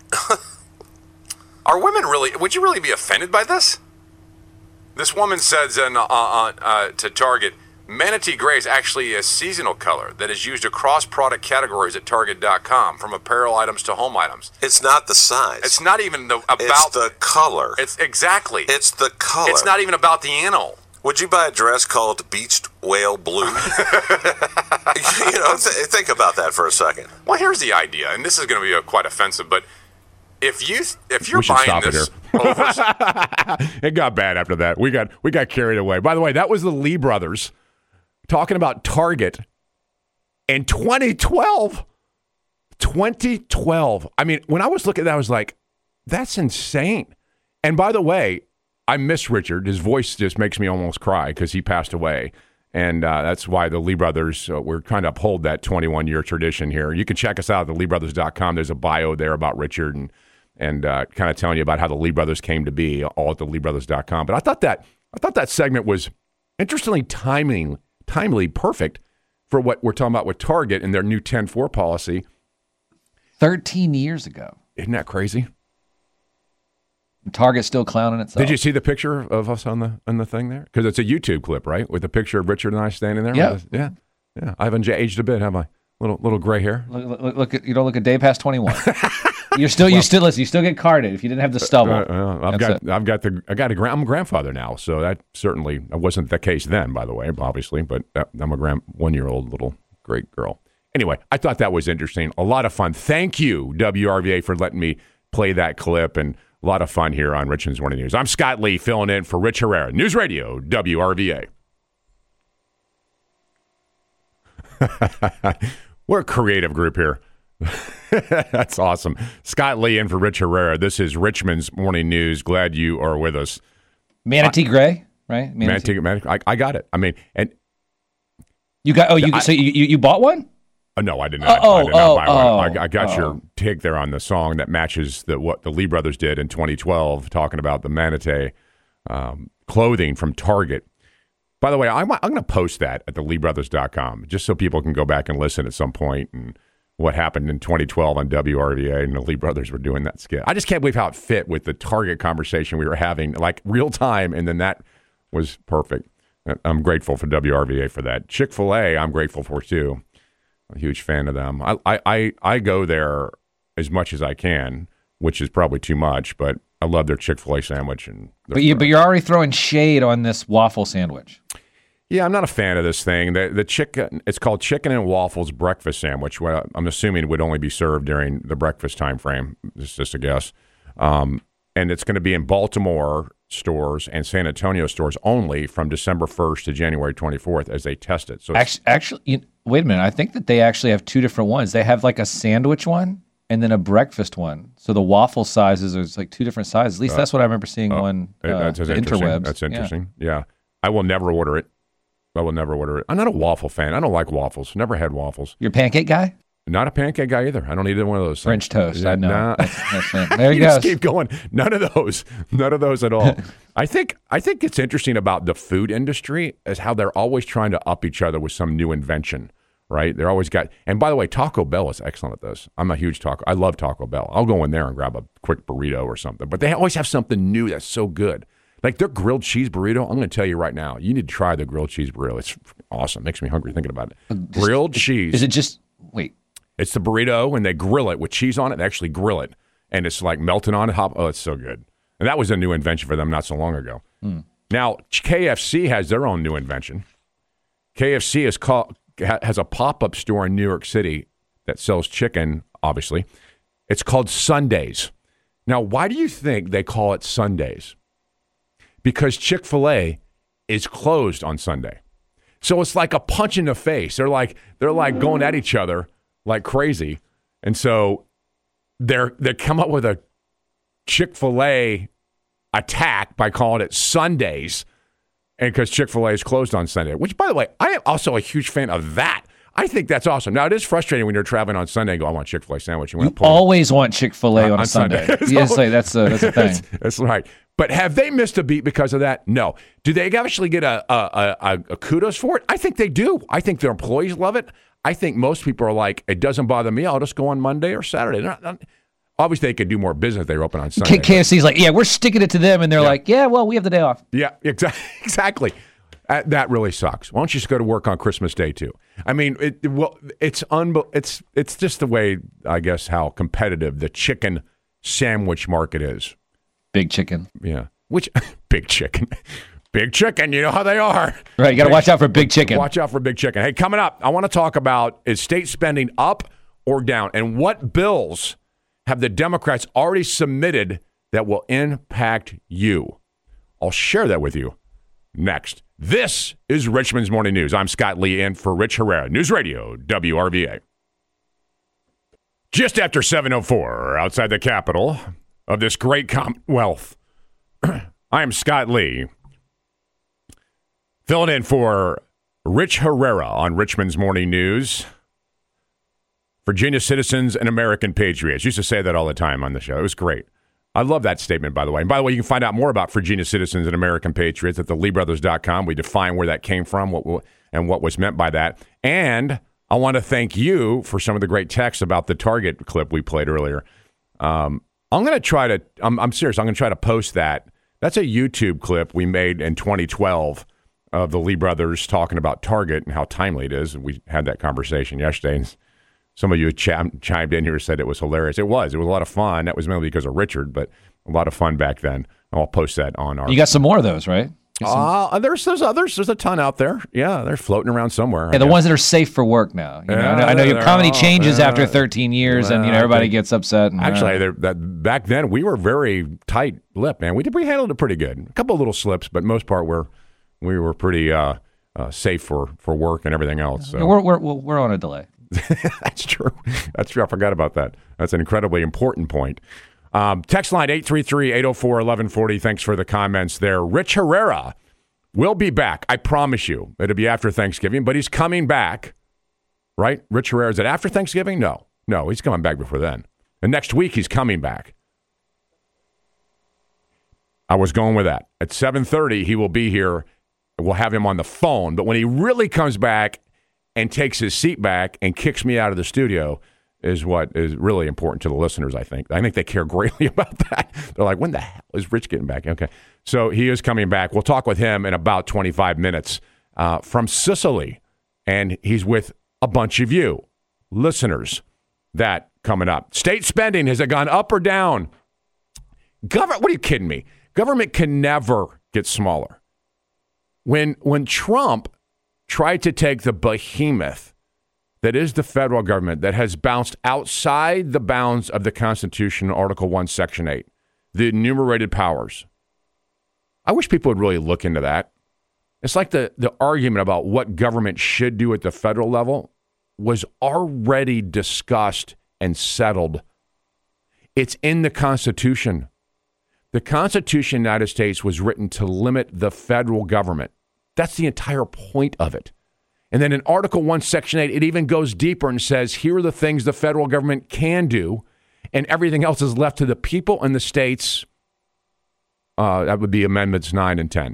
Are women really? Would you really be offended by this? This woman says in, uh, uh, uh, to Target, manatee gray is actually a seasonal color that is used across product categories at Target dot com, from apparel items to home items. It's not the size. It's not even the about it's the color. It's exactly. It's the color. It's not even about the animal. Would you buy a dress called beached whale blue? You know, th- think about that for a second. Well, here's the idea, and this is going to be a, quite offensive, but if you if you're we should buying stop this, it, over- it got bad after that. We got we got carried away. By the way, that was the Lee brothers talking about Target in twenty twelve. twenty twelve. I mean, when I was looking at that, I was like, that's insane. And by the way, I miss Richard. His voice just makes me almost cry because he passed away. And uh, that's why the Lee brothers, uh, we're trying to uphold that twenty-one year tradition here. You can check us out at the lee brothers dot com. There's a bio there about Richard and and uh, kind of telling you about how the Lee brothers came to be, all at the lee brothers dot com. But I thought that I thought that segment was interestingly timing, timely, perfect for what we're talking about with Target and their new ten four policy. thirteen years ago. Isn't that crazy? Target's still clowning itself. Did you see the picture of us on the on the thing there? Because it's a YouTube clip, right? With a picture of Richard and I standing there. Yep. Yeah. Yeah. I haven't aged a bit, have I? Little little gray hair. Look, look, look at you don't look a day past twenty-one. You're still well, you still listen. You still get carded if you didn't have the stubble. Uh, uh, I've got it. I've got the I got a grand, I'm a grandfather now, so that certainly wasn't the case then, by the way, obviously. But I'm a grand one year old little great girl. Anyway, I thought that was interesting. A lot of fun. Thank you, W R V A, for letting me play that clip, and a lot of fun here on Richmond's Morning News. I'm Scott Lee, filling in for Rich Herrera, News Radio W R V A. We're a creative group here. That's awesome. Scott Lee in for Rich Herrera. This is Richmond's Morning News. Glad you are with us. Manatee I, Gray, right? Manatee, Manatee I, I got it. I mean, and you got. Oh, you I, so you you bought one? Uh, no, I did not. Oh, I did not oh, buy oh, one. I, I got oh. your take there on the song that matches the what the Lee brothers did in twenty twelve, talking about the Manatee um, clothing from Target. By the way, I'm, I'm going to post that at the lee brothers dot com just so people can go back and listen at some point and what happened in twenty twelve on W R V A and the Lee brothers were doing that skit. I just can't believe how it fit with the Target conversation we were having, like real time, and then that was perfect. I'm grateful for W R V A for that. Chick-fil-A, I'm grateful for too. I'm a huge fan of them. I, I, I, I go there as much as I can, which is probably too much, but I love their Chick-fil-A sandwich. And but you, but you're already throwing shade on this waffle sandwich. Yeah, I'm not a fan of this thing. The the chicken, it's called Chicken and Waffles Breakfast Sandwich. Well, I'm assuming would only be served during the breakfast time frame. It's just a guess. Um, and it's going to be in Baltimore stores and San Antonio stores only from December first to January twenty-fourth as they test it. So actually, actually you, wait a minute. I think that they actually have two different ones. They have like a sandwich one and then a breakfast one. So the waffle sizes are like two different sizes. At least uh, that's what I remember seeing uh, on uh, that's, that's the interwebs. That's interesting. Yeah. yeah. I will never order it. I will never order it. I'm not a waffle fan. I don't like waffles. Never had waffles. You're a pancake guy? Not a pancake guy either. I don't eat either one of those things. French toast. Yeah, I know. Nah. That's, that's there you, you go. Just keep going. None of those. None of those at all. I think I think it's interesting about the food industry is how they're always trying to up each other with some new invention, right? They're always got. And by the way, Taco Bell is excellent at this. I'm a huge Taco. I love Taco Bell. I'll go in there and grab a quick burrito or something. But they always have something new that's so good. Like their grilled cheese burrito, I'm going to tell you right now, you need to try the grilled cheese burrito. It's awesome. Makes me hungry thinking about it. Just, grilled cheese. Is it just, wait. It's the burrito, and they grill it with cheese on it. They actually grill it, and it's like melting on it. Oh, it's so good. And that was a new invention for them not so long ago. Mm. Now, K F C has their own new invention. K F C is called, has a pop-up store in New York City that sells chicken, obviously. It's called Sundays. Now, why do you think they call it Sundays? Because Chick-fil-A is closed on Sunday. So it's like a punch in the face. They're like they're like going at each other like crazy. And so they're they come up with a Chick-fil-A attack by calling it Sundays, and because Chick-fil-A is closed on Sunday, which, by the way, I am also a huge fan of that. I think that's awesome. Now, it is frustrating when you're traveling on Sunday and go, I want Chick-fil-A sandwich. You, you always want Chick-fil-A on, on a Sunday. Sunday. Yes, like, that's, a, that's a thing. That's, that's right. But have they missed a beat because of that? No. Do they actually get a, a, a, a kudos for it? I think they do. I think their employees love it. I think most people are like, it doesn't bother me. I'll just go on Monday or Saturday. Not, not, obviously, they could do more business if they were open on Sunday. K- KFC's like, yeah, we're sticking it to them. And they're yeah. like, yeah, well, we have the day off. Yeah, exa- exactly. Uh, that really sucks. Why don't you just go to work on Christmas Day, too? I mean, it, well, it's unbe- It's it's just the way, I guess, how competitive the chicken sandwich market is. Big chicken. Yeah. Which, big chicken. Big chicken, you know how they are. Right, you got to watch out for big chicken. Watch out for big chicken. Hey, coming up, I want to talk about, is state spending up or down? And what bills have the Democrats already submitted that will impact you? I'll share that with you next. This is Richmond's Morning News. I'm Scott Lee in for Rich Herrera, News Radio W R V A. Just after seven oh four, outside the capital of this great Commonwealth, I am Scott Lee, filling in for Rich Herrera on Richmond's Morning News. Virginia citizens and American patriots. Used to say that all the time on the show. It was great. I love that statement, by the way. And by the way, you can find out more about Virginia citizens and American patriots at the lee brothers dot com. We define where that came from what and what was meant by that. And I want to thank you for some of the great texts about the Target clip we played earlier. Um, I'm going to try to, I'm, I'm serious, I'm going to try to post that. That's a YouTube clip we made in twenty twelve of the Lee brothers talking about Target and how timely it is. We had that conversation yesterday, and some of you ch- chimed in here and said it was hilarious. It was. It was a lot of fun. That was mainly because of Richard, but a lot of fun back then. I'll post that on our... You got some more of those, right? Uh, there's, there's others. There's a ton out there. Yeah, they're floating around somewhere. Yeah, the ones that are safe for work now. You know, Yeah, I know, I know your comedy all- changes yeah. after thirteen years, and you know Well, I everybody think- gets upset. And, Actually, uh, there- that back then we were very tight-lipped, man. We did we handled it pretty good. A couple of little slips, but most part we're we were pretty uh, uh, safe for, for work and everything else. So. yeah, we're, we're we're on a delay. That's true. That's true. I forgot about that. That's an incredibly important point. Um, text line eight three three, eight oh four, eleven forty. Thanks for the comments there. Rich Herrera will be back. I promise you. It'll be after Thanksgiving, but he's coming back, right? Rich Herrera, is it after Thanksgiving? No. No, he's coming back before then. And next week, he's coming back. I was going with that. At seven thirty, he will be here. We'll have him on the phone. But when he really comes back and takes his seat back and kicks me out of the studio is what is really important to the listeners, I think. I think they care greatly about that. They're like, when the hell is Rich getting back? Okay. So he is coming back. We'll talk with him in about twenty-five minutes uh, from Sicily. And he's with a bunch of you, listeners, that coming up. State spending, has it gone up or down? Government, what are you kidding me? Government can never get smaller. When when Trump tried to take the behemoth that is the federal government that has bounced outside the bounds of the Constitution, Article one, Section eight, the enumerated powers. I wish people would really look into that. It's like the, the argument about what government should do at the federal level was already discussed and settled. It's in the Constitution. The Constitution of the United States was written to limit the federal government. That's the entire point of it. And then in Article one, Section eight, it even goes deeper and says, here are the things the federal government can do, and everything else is left to the people and the states. Uh, that would be Amendments nine and ten.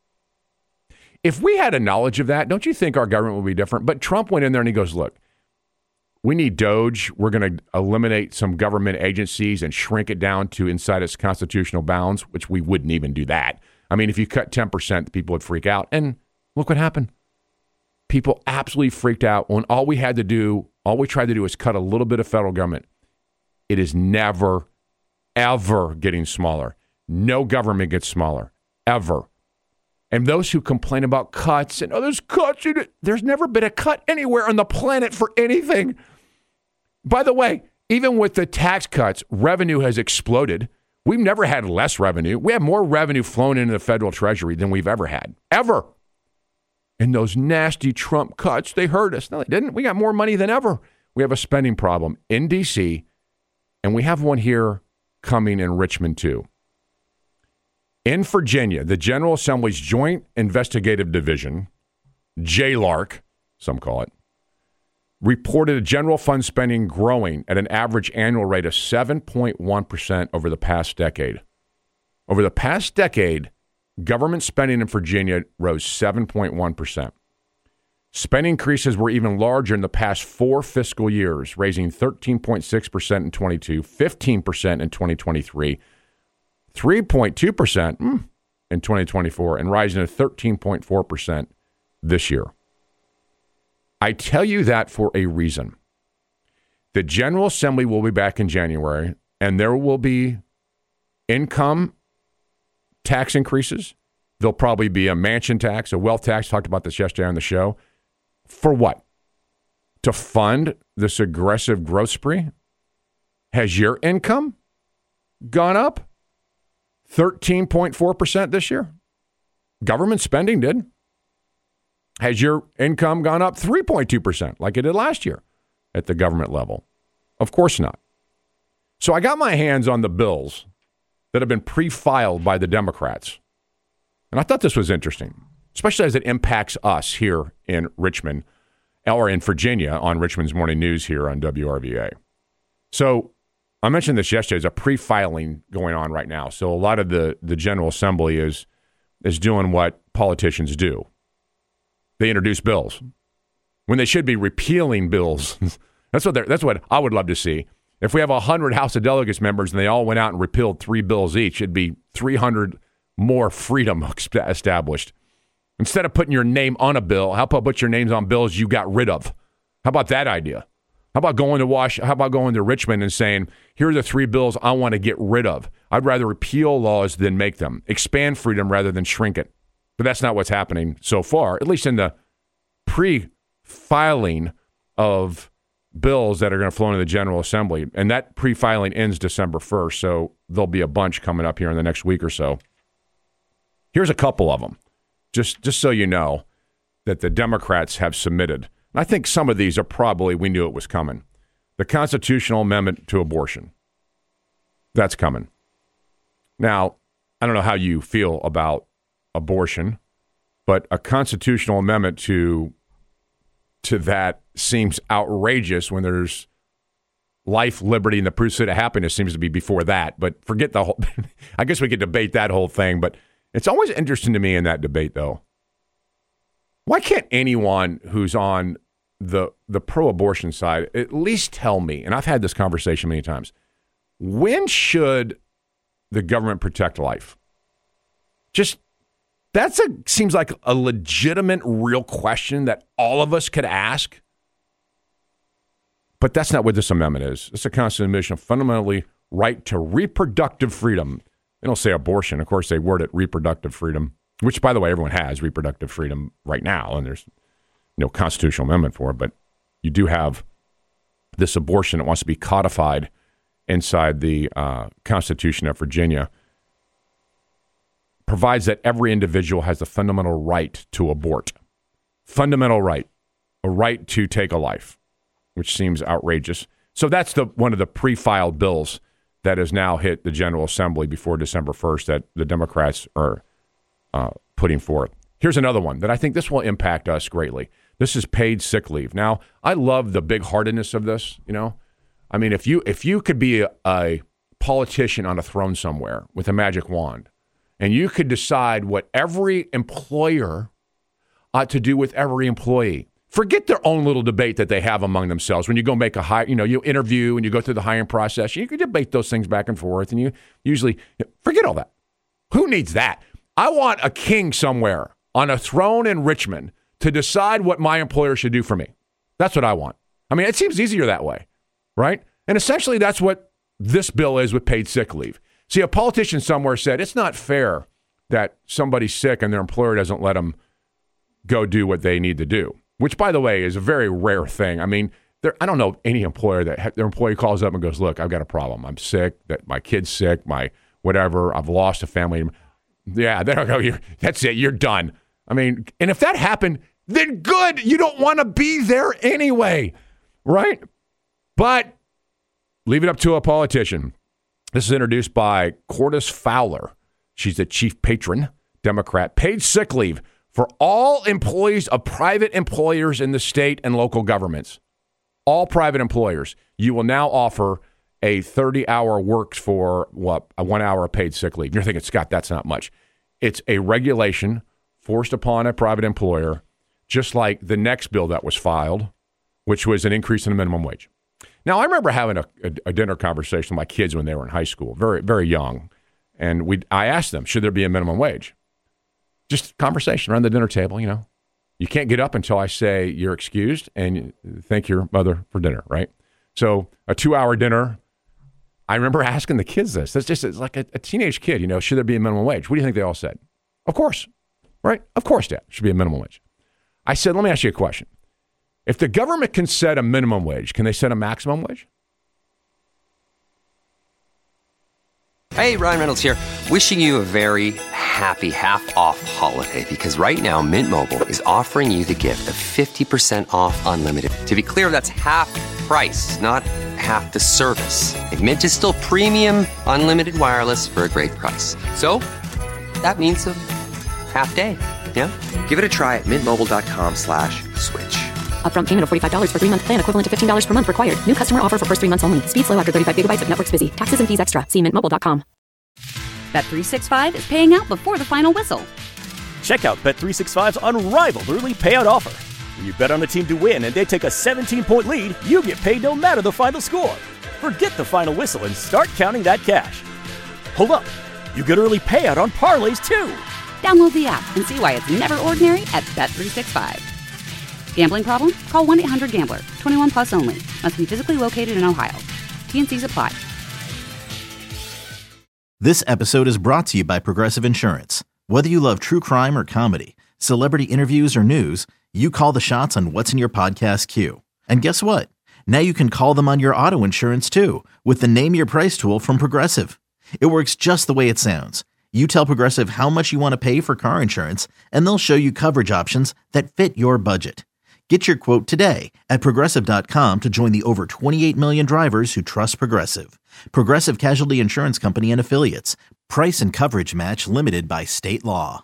If we had a knowledge of that, don't you think our government would be different? But Trump went in there and he goes, look, we need DOGE. We're going to eliminate some government agencies and shrink it down to inside its constitutional bounds, which we wouldn't even do that. I mean, if you cut ten percent, people would freak out. And look what happened. People absolutely freaked out when all we had to do, all we tried to do is cut a little bit of federal government. It is never, ever getting smaller. No government gets smaller, ever. And those who complain about cuts and, oh, there's cuts, there's never been a cut anywhere on the planet for anything. By the way, even with the tax cuts, revenue has exploded. We've never had less revenue. We have more revenue flowing into the federal treasury than we've ever had, ever. And those nasty Trump cuts, they hurt us. No, they didn't. We got more money than ever. We have a spending problem in D C, and we have one here coming in Richmond, too. In Virginia, the General Assembly's Joint Investigative Division, J LARC, some call it, reported a general fund spending growing at an average annual rate of seven point one percent over the past decade. Over the past decade, government spending in Virginia rose seven point one percent. Spending increases were even larger in the past four fiscal years, raising thirteen point six percent in twenty-two, fifteen percent in twenty twenty-three, three point two percent in twenty twenty-four, and rising to thirteen point four percent this year. I tell you that for a reason. The General Assembly will be back in January, and there will be income tax increases. There'll probably be a mansion tax, a wealth tax. Talked about this yesterday on the show. For what? To fund this aggressive growth spree? Has your income gone up thirteen point four percent this year? Government spending did. Has your income gone up three point two percent like it did last year at the government level? Of course not. So I got my hands on the bills that have been pre-filed by the Democrats. And I thought this was interesting, especially as it impacts us here in Richmond. or in Virginia on Richmond's Morning News here on W R V A. So I mentioned this yesterday. There's a pre-filing going on right now. So a lot of the, the General Assembly is is doing what politicians do. They introduce bills when they should be repealing bills. That's what they're, that's what I would love to see. If we have one hundred House of Delegates members and they all went out and repealed three bills each, it'd be three hundred more freedom established. Instead of putting your name on a bill, how about put your names on bills you got rid of? How about that idea? How about going to Wash? How about going to Richmond and saying, here are the three bills I want to get rid of. I'd rather repeal laws than make them. Expand freedom rather than shrink it. But that's not what's happening so far, at least in the pre-filing of bills that are going to flow into the General Assembly. And that pre-filing ends December first, so there'll be a bunch coming up here in the next week or so. Here's a couple of them, just, just so you know, that the Democrats have submitted. I think some of these are probably, we knew it was coming. The constitutional amendment to abortion. That's coming. Now, I don't know how you feel about abortion, but a constitutional amendment to to that seems outrageous when there's life, liberty, and the pursuit of happiness seems to be before that. But forget the whole, I guess we could debate that whole thing, but it's always interesting to me in that debate, though. Why can't anyone who's on the the pro-abortion side at least tell me, and I've had this conversation many times, when should the government protect life? Just, that's a seems like a legitimate, real question that all of us could ask. But that's not what this amendment is. It's a constitutional fundamentally right to reproductive freedom. They don't say abortion. Of course, they word it reproductive freedom, which, by the way, everyone has reproductive freedom right now, and there's no constitutional amendment for it. But you do have this abortion that wants to be codified inside the uh, Constitution of Virginia. Provides that every individual has the fundamental right to abort. Fundamental right. A right to take a life, which seems outrageous. So that's the one of the pre-filed bills that has now hit the General Assembly before December first that the Democrats are uh, putting forth. Here's another one that I think this will impact us greatly. This is paid sick leave. Now, I love the big-heartedness of this, you know. I mean, if you if you could be a, a politician on a throne somewhere with a magic wand, and you could decide what every employer ought to do with every employee. Forget their own little debate that they have among themselves. When you go make a hire, you know, you interview and you go through the hiring process, you can debate those things back and forth, and you usually forget all that. Who needs that? I want a king somewhere on a throne in Richmond to decide what my employer should do for me. That's what I want. I mean, it seems easier that way, right? And essentially that's what this bill is with paid sick leave. See, a politician somewhere said it's not fair that somebody's sick and their employer doesn't let them go do what they need to do, which, by the way, is a very rare thing. I mean, there, I don't know any employer that ha- their employee calls up and goes, look, I've got a problem. I'm sick, that my kid's sick, my whatever, I've lost a family. Yeah, they don't go, you're, that's it, you're done. I mean, and if that happened, then good. You don't want to be there anyway, right? But leave it up to a politician. This is introduced by Cordis Fowler. She's the chief patron, Democrat. Paid sick leave for all employees of private employers in the state and local governments. All private employers. You will now offer a thirty-hour works for, what, a one hour of paid sick leave. You're thinking, Scott, that's not much. It's a regulation forced upon a private employer, just like the next bill that was filed, which was an increase in the minimum wage. Now, I remember having a, a, a dinner conversation with my kids when they were in high school, very, very young. And we, I asked them, should there be a minimum wage? Just conversation around the dinner table, you know. You can't get up until I say you're excused and thank your mother for dinner, right? So a two-hour dinner, I remember asking the kids this. That's just it's like a, a teenage kid, you know, should there be a minimum wage? What do you think they all said? Of course, right? Of course, Dad, should be a minimum wage. I said, let me ask you a question. If the government can set a minimum wage, can they set a maximum wage? Hey, Ryan Reynolds here. Wishing you a very happy half-off holiday because right now Mint Mobile is offering you the gift of fifty percent off unlimited. To be clear, that's half price, not half the service. And Mint is still premium unlimited wireless for a great price. So that means a half day, yeah? Give it a try at mintmobile.com slash switch. Upfront payment of forty-five dollars for three-month plan equivalent to fifteen dollars per month required. New customer offer for first three months only. Speed slow after thirty-five gigabytes if network's busy. Taxes and fees extra. See mint mobile dot com. Bet three sixty-five is paying out before the final whistle. Check out Bet three sixty-five's unrivaled early payout offer. When you bet on a team to win and they take a seventeen-point lead, you get paid no matter the final score. Forget the final whistle and start counting that cash. Hold up. You get early payout on parlays, too. Download the app and see why it's never ordinary at Bet three sixty-five. Gambling problem? Call one eight hundred gambler. twenty-one plus only. Must be physically located in Ohio. T and C's apply. This episode is brought to you by Progressive Insurance. Whether you love true crime or comedy, celebrity interviews or news, you call the shots on what's in your podcast queue. And guess what? Now you can call them on your auto insurance too with the Name Your Price tool from Progressive. It works just the way it sounds. You tell Progressive how much you want to pay for car insurance, and they'll show you coverage options that fit your budget. Get your quote today at Progressive dot com to join the over twenty-eight million drivers who trust Progressive. Progressive Casualty Insurance Company and Affiliates. Price and coverage match limited by state law.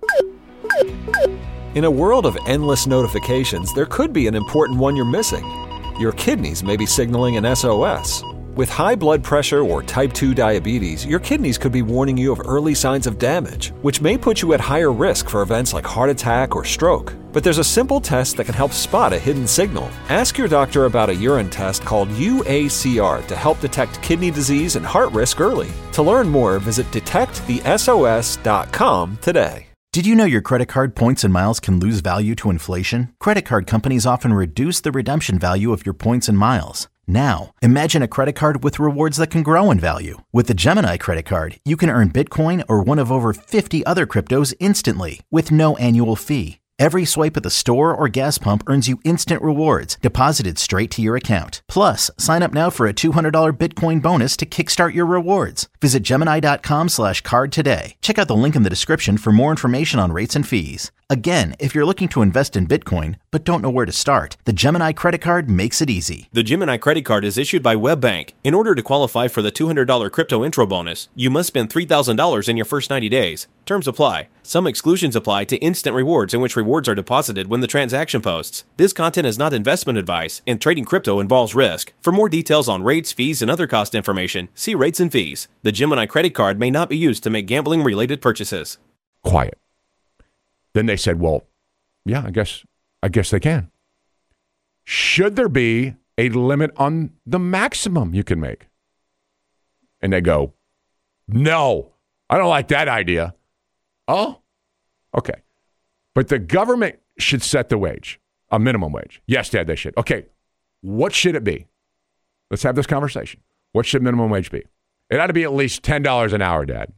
In a world of endless notifications, there could be an important one you're missing. Your kidneys may be signaling an S O S. With high blood pressure or type two diabetes, your kidneys could be warning you of early signs of damage, which may put you at higher risk for events like heart attack or stroke. But there's a simple test that can help spot a hidden signal. Ask your doctor about a urine test called U A C R to help detect kidney disease and heart risk early. To learn more, visit detect the S O S dot com today. Did you know your credit card points and miles can lose value to inflation? Credit card companies often reduce the redemption value of your points and miles. Now, imagine a credit card with rewards that can grow in value. With the Gemini credit card, you can earn Bitcoin or one of over fifty other cryptos instantly with no annual fee. Every swipe at the store or gas pump earns you instant rewards deposited straight to your account. Plus, sign up now for a two hundred dollars Bitcoin bonus to kickstart your rewards. Visit Gemini dot com slash card today. Check out the link in the description for more information on rates and fees. Again, if you're looking to invest in Bitcoin but don't know where to start, the Gemini credit card makes it easy. The Gemini credit card is issued by WebBank. In order to qualify for the two hundred dollars crypto intro bonus, you must spend three thousand dollars in your first ninety days. Terms apply. Some exclusions apply to instant rewards, in which rewards are deposited when the transaction posts. This content is not investment advice, and trading crypto involves risk. For more details on rates, fees, and other cost information, see rates and fees. The Gemini credit card may not be used to make gambling-related purchases. Quiet. Then they said, well, yeah, I guess I guess they can. Should there be a limit on the maximum you can make? And they go, no, I don't like that idea. Oh, okay. But the government should set the wage, a minimum wage. Yes, Dad, they should. Okay, what should it be? Let's have this conversation. What should minimum wage be? It ought to be at least ten dollars an hour, Dad.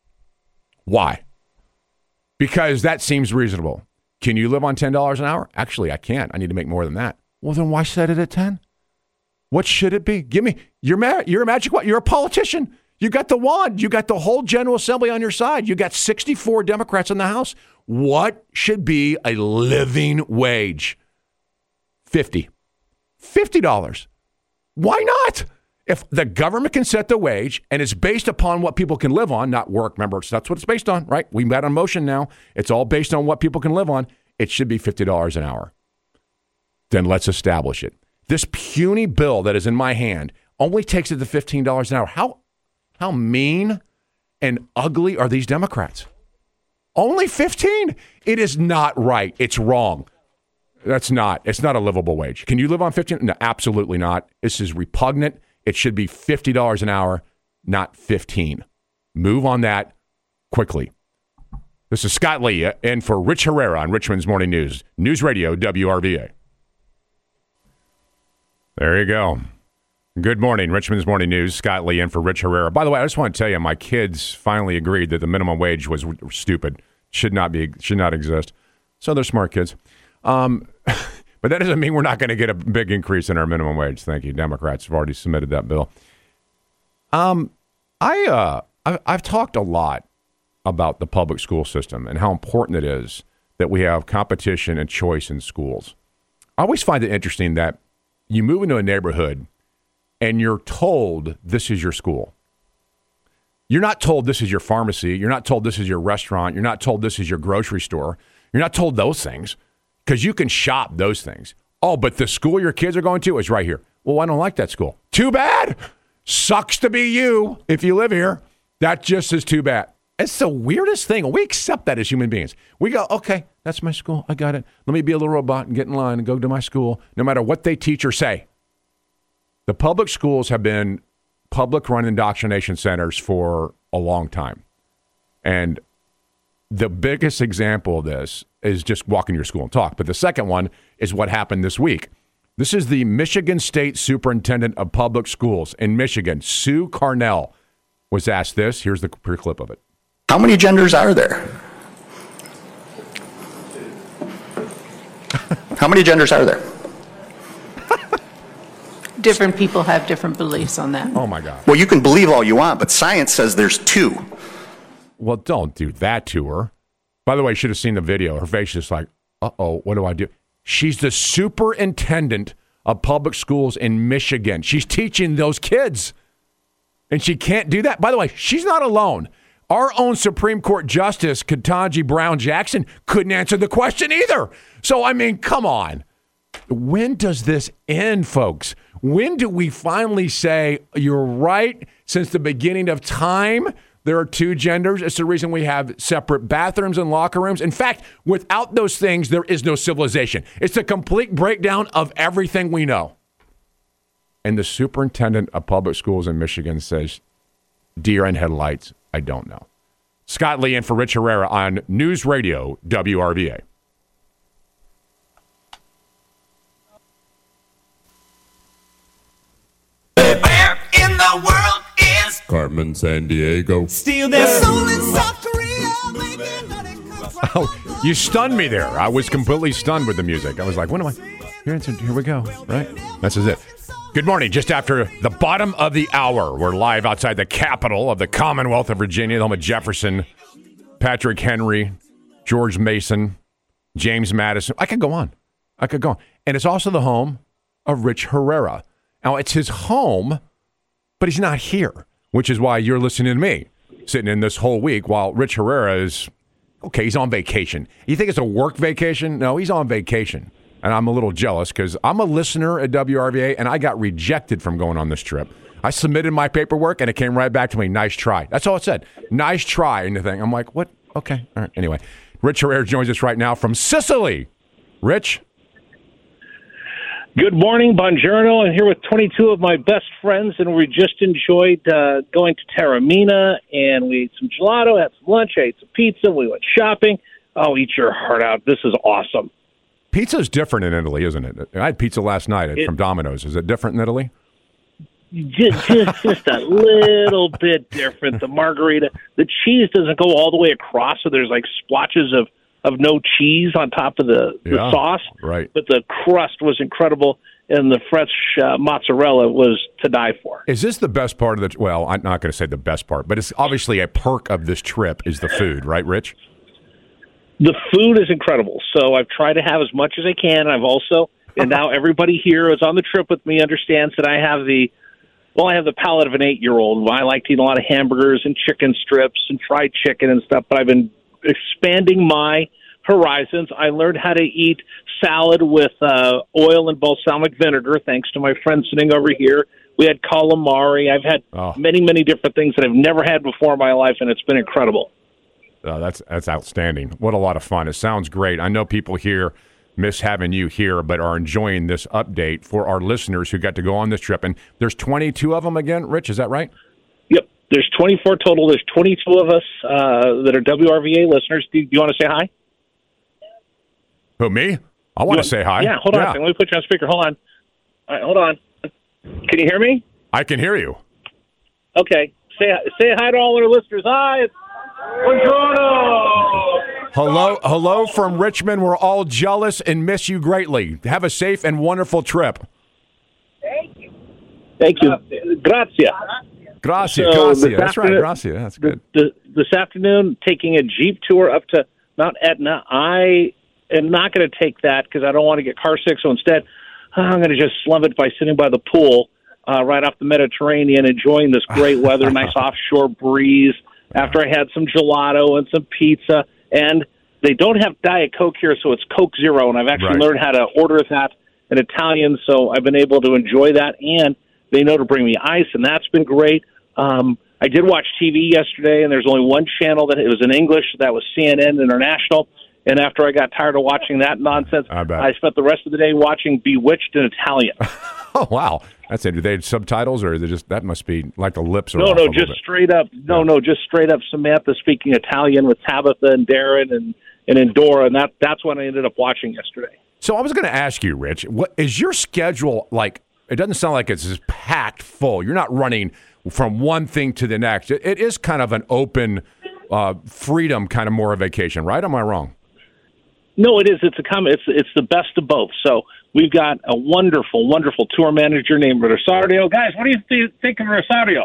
Why? Because that seems reasonable. Can you live on ten dollars an hour? Actually, I can't. I need to make more than that. Well, then why set it at ten? What should it be? Give me, you're, ma- you're a magic what? You're a politician. You got the wand. You got the whole General Assembly on your side. You got sixty-four Democrats in the House. What should be a living wage? fifty. fifty dollars. Why not? If the government can set the wage and it's based upon what people can live on, not work, remember, that's what it's based on, right? We've got a motion now. It's all based on what people can live on. It should be fifty dollars an hour. Then let's establish it. This puny bill that is in my hand only takes it to fifteen dollars an hour. How How mean and ugly are these Democrats? Only fifteen. It is not right. It's wrong. That's not. It's not a livable wage. Can you live on fifteen? No, absolutely not. This is repugnant. It should be fifty dollars an hour, not fifteen. Move on that quickly. This is Scott Lee in for Rich Herrera on Richmond's Morning News. News Radio W R V A. There you go. Good morning, Richmond's Morning News. Scott Lee in for Rich Herrera. By the way, I just want to tell you, my kids finally agreed that the minimum wage was stupid, should not be, should not exist. So they're smart kids. Um, but that doesn't mean we're not going to get a big increase in our minimum wage. Thank you. Democrats have already submitted that bill. Um, I, uh, I've, I've talked a lot about the public school system and how important it is that we have competition and choice in schools. I always find it interesting that you move into a neighborhood and you're told this is your school. You're not told this is your pharmacy. You're not told this is your restaurant. You're not told this is your grocery store. You're not told those things because you can shop those things. Oh, but the school your kids are going to is right here. Well, I don't like that school. Too bad. Sucks to be you if you live here. That just is too bad. It's the weirdest thing. We accept that as human beings. We go, okay, that's my school. I got it. Let me be a little robot and get in line and go to my school, no matter what they teach or say. The public schools have been public-run indoctrination centers for a long time. And the biggest example of this is just walk in your school and talk. But the second one is what happened this week. This is the Michigan State Superintendent of Public Schools in Michigan, Sue Carnell, was asked this. Here's the clip of it. How many genders are there? How many genders are there? Different people have different beliefs on that. Oh, my God. Well, you can believe all you want, but science says there's two. Well, don't do that to her. By the way, you should have seen the video. Her face is like, uh-oh, what do I do? She's the superintendent of public schools in Michigan. She's teaching those kids. And she can't do that. By the way, she's not alone. Our own Supreme Court Justice, Ketanji Brown Jackson, couldn't answer the question either. So, I mean, come on. When does this end, folks? When do we finally say, you're right, since the beginning of time, there are two genders? It's the reason we have separate bathrooms and locker rooms. In fact, without those things, there is no civilization. It's a complete breakdown of everything we know. And the superintendent of public schools in Michigan says, deer in headlights, I don't know. Scott Lee in for Rich Herrera on News Radio W R V A. Where in the world is Carmen Sandiego? Steal their soul in South Korea. Oh, you stunned me there. I was completely stunned with the music. I was like, what am I? Here, here we go, right? This is it. Good morning. Just after the bottom of the hour, we're live outside the capital of the Commonwealth of Virginia, the home of Jefferson, Patrick Henry, George Mason, James Madison. I could go on. I could go on. And it's also the home of Rich Herrera. Now, it's his home, but he's not here, which is why you're listening to me, sitting in this whole week while Rich Herrera is, okay, he's on vacation. You think it's a work vacation? No, he's on vacation. And I'm a little jealous because I'm a listener at W R V A, and I got rejected from going on this trip. I submitted my paperwork, and it came right back to me, nice try. That's all it said. Nice try, and the thing. I'm like, what? Okay. All right. Anyway, Rich Herrera joins us right now from Sicily. Rich? Good morning, buongiorno. I'm here with twenty-two of my best friends, and we just enjoyed uh, going to Taormina, and we ate some gelato, had some lunch, I ate some pizza, we went shopping. Oh, eat your heart out. This is awesome. Pizza's different in Italy, isn't it? I had pizza last night it, from Domino's. Is it different in Italy? Just, just, just a little bit different. The margarita, the cheese doesn't go all the way across, so there's like splotches of, of no cheese on top of the, the yeah, sauce. Right. But the crust was incredible, and the fresh uh, mozzarella was to die for. Is this the best part of the? Well, I'm not going to say the best part, but it's obviously a perk of this trip is the food, right, Rich? The food is incredible, so I've tried to have as much as I can. I've also, and now everybody here who's on the trip with me understands that I have the, well, I have the palate of an eight-year-old. I like to eat a lot of hamburgers and chicken strips and fried chicken and stuff, but I've been expanding my horizons. I learned how to eat salad with uh, oil and balsamic vinegar, thanks to my friend sitting over here. We had calamari. I've had oh. many, many different things that I've never had before in my life, and it's been incredible. Uh, that's that's outstanding. What a lot of fun. It sounds great. I know people here miss having you here, but are enjoying this update for our listeners who got to go on this trip. And there's twenty-two of them again, Rich, is that right? Yep. There's twenty-four total. There's twenty-two of us uh, that are W R V A listeners. Do, do you want to say hi? Who, me? I want you to say hi. Yeah, hold on. Yeah. Let me put you on speaker. Hold on. All right, hold on. Can you hear me? I can hear you. Okay. Say say hi to all our listeners. Hi. It's Buongiorno. Hello, hello from Richmond. We're all jealous and miss you greatly. Have a safe and wonderful trip. Thank you. Thank you. Grazia. Gracia, So gracia. this That's right, afternoon- gracia. That's good. The, this afternoon, taking a Jeep tour up to Mount Etna. I am not going to take that because I don't want to get car sick. So instead, I'm going to just slum it by sitting by the pool uh, right off the Mediterranean, enjoying this great weather, nice offshore breeze. After I had some gelato and some pizza, and they don't have Diet Coke here, so it's Coke Zero, and I've actually Right. learned how to order that and Italian, so I've been able to enjoy that. And they know to bring me ice, and that's been great. Um, I did watch T V yesterday, and there's only one channel that it was in English. That was C N N International. And after I got tired of watching that nonsense, I, I spent the rest of the day watching Bewitched in Italian. Oh, wow. That's it. Do they have subtitles, or is it just, that must be like the lips are No, off no, a little just bit. straight up. No, no, just straight up Samantha speaking Italian with Tabitha and Darren and, and Endora, and that, that's what I ended up watching yesterday. So I was going to ask you, Rich, what is your schedule like? It doesn't sound like it's just packed full. You're not running from one thing to the next. It, it is kind of an open uh, freedom kind of more a vacation, right? Am I wrong? No, it is. It's a com- It's it's the best of both. So we've got a wonderful, wonderful tour manager named Rosario. Guys, what do you th- think of Rosario?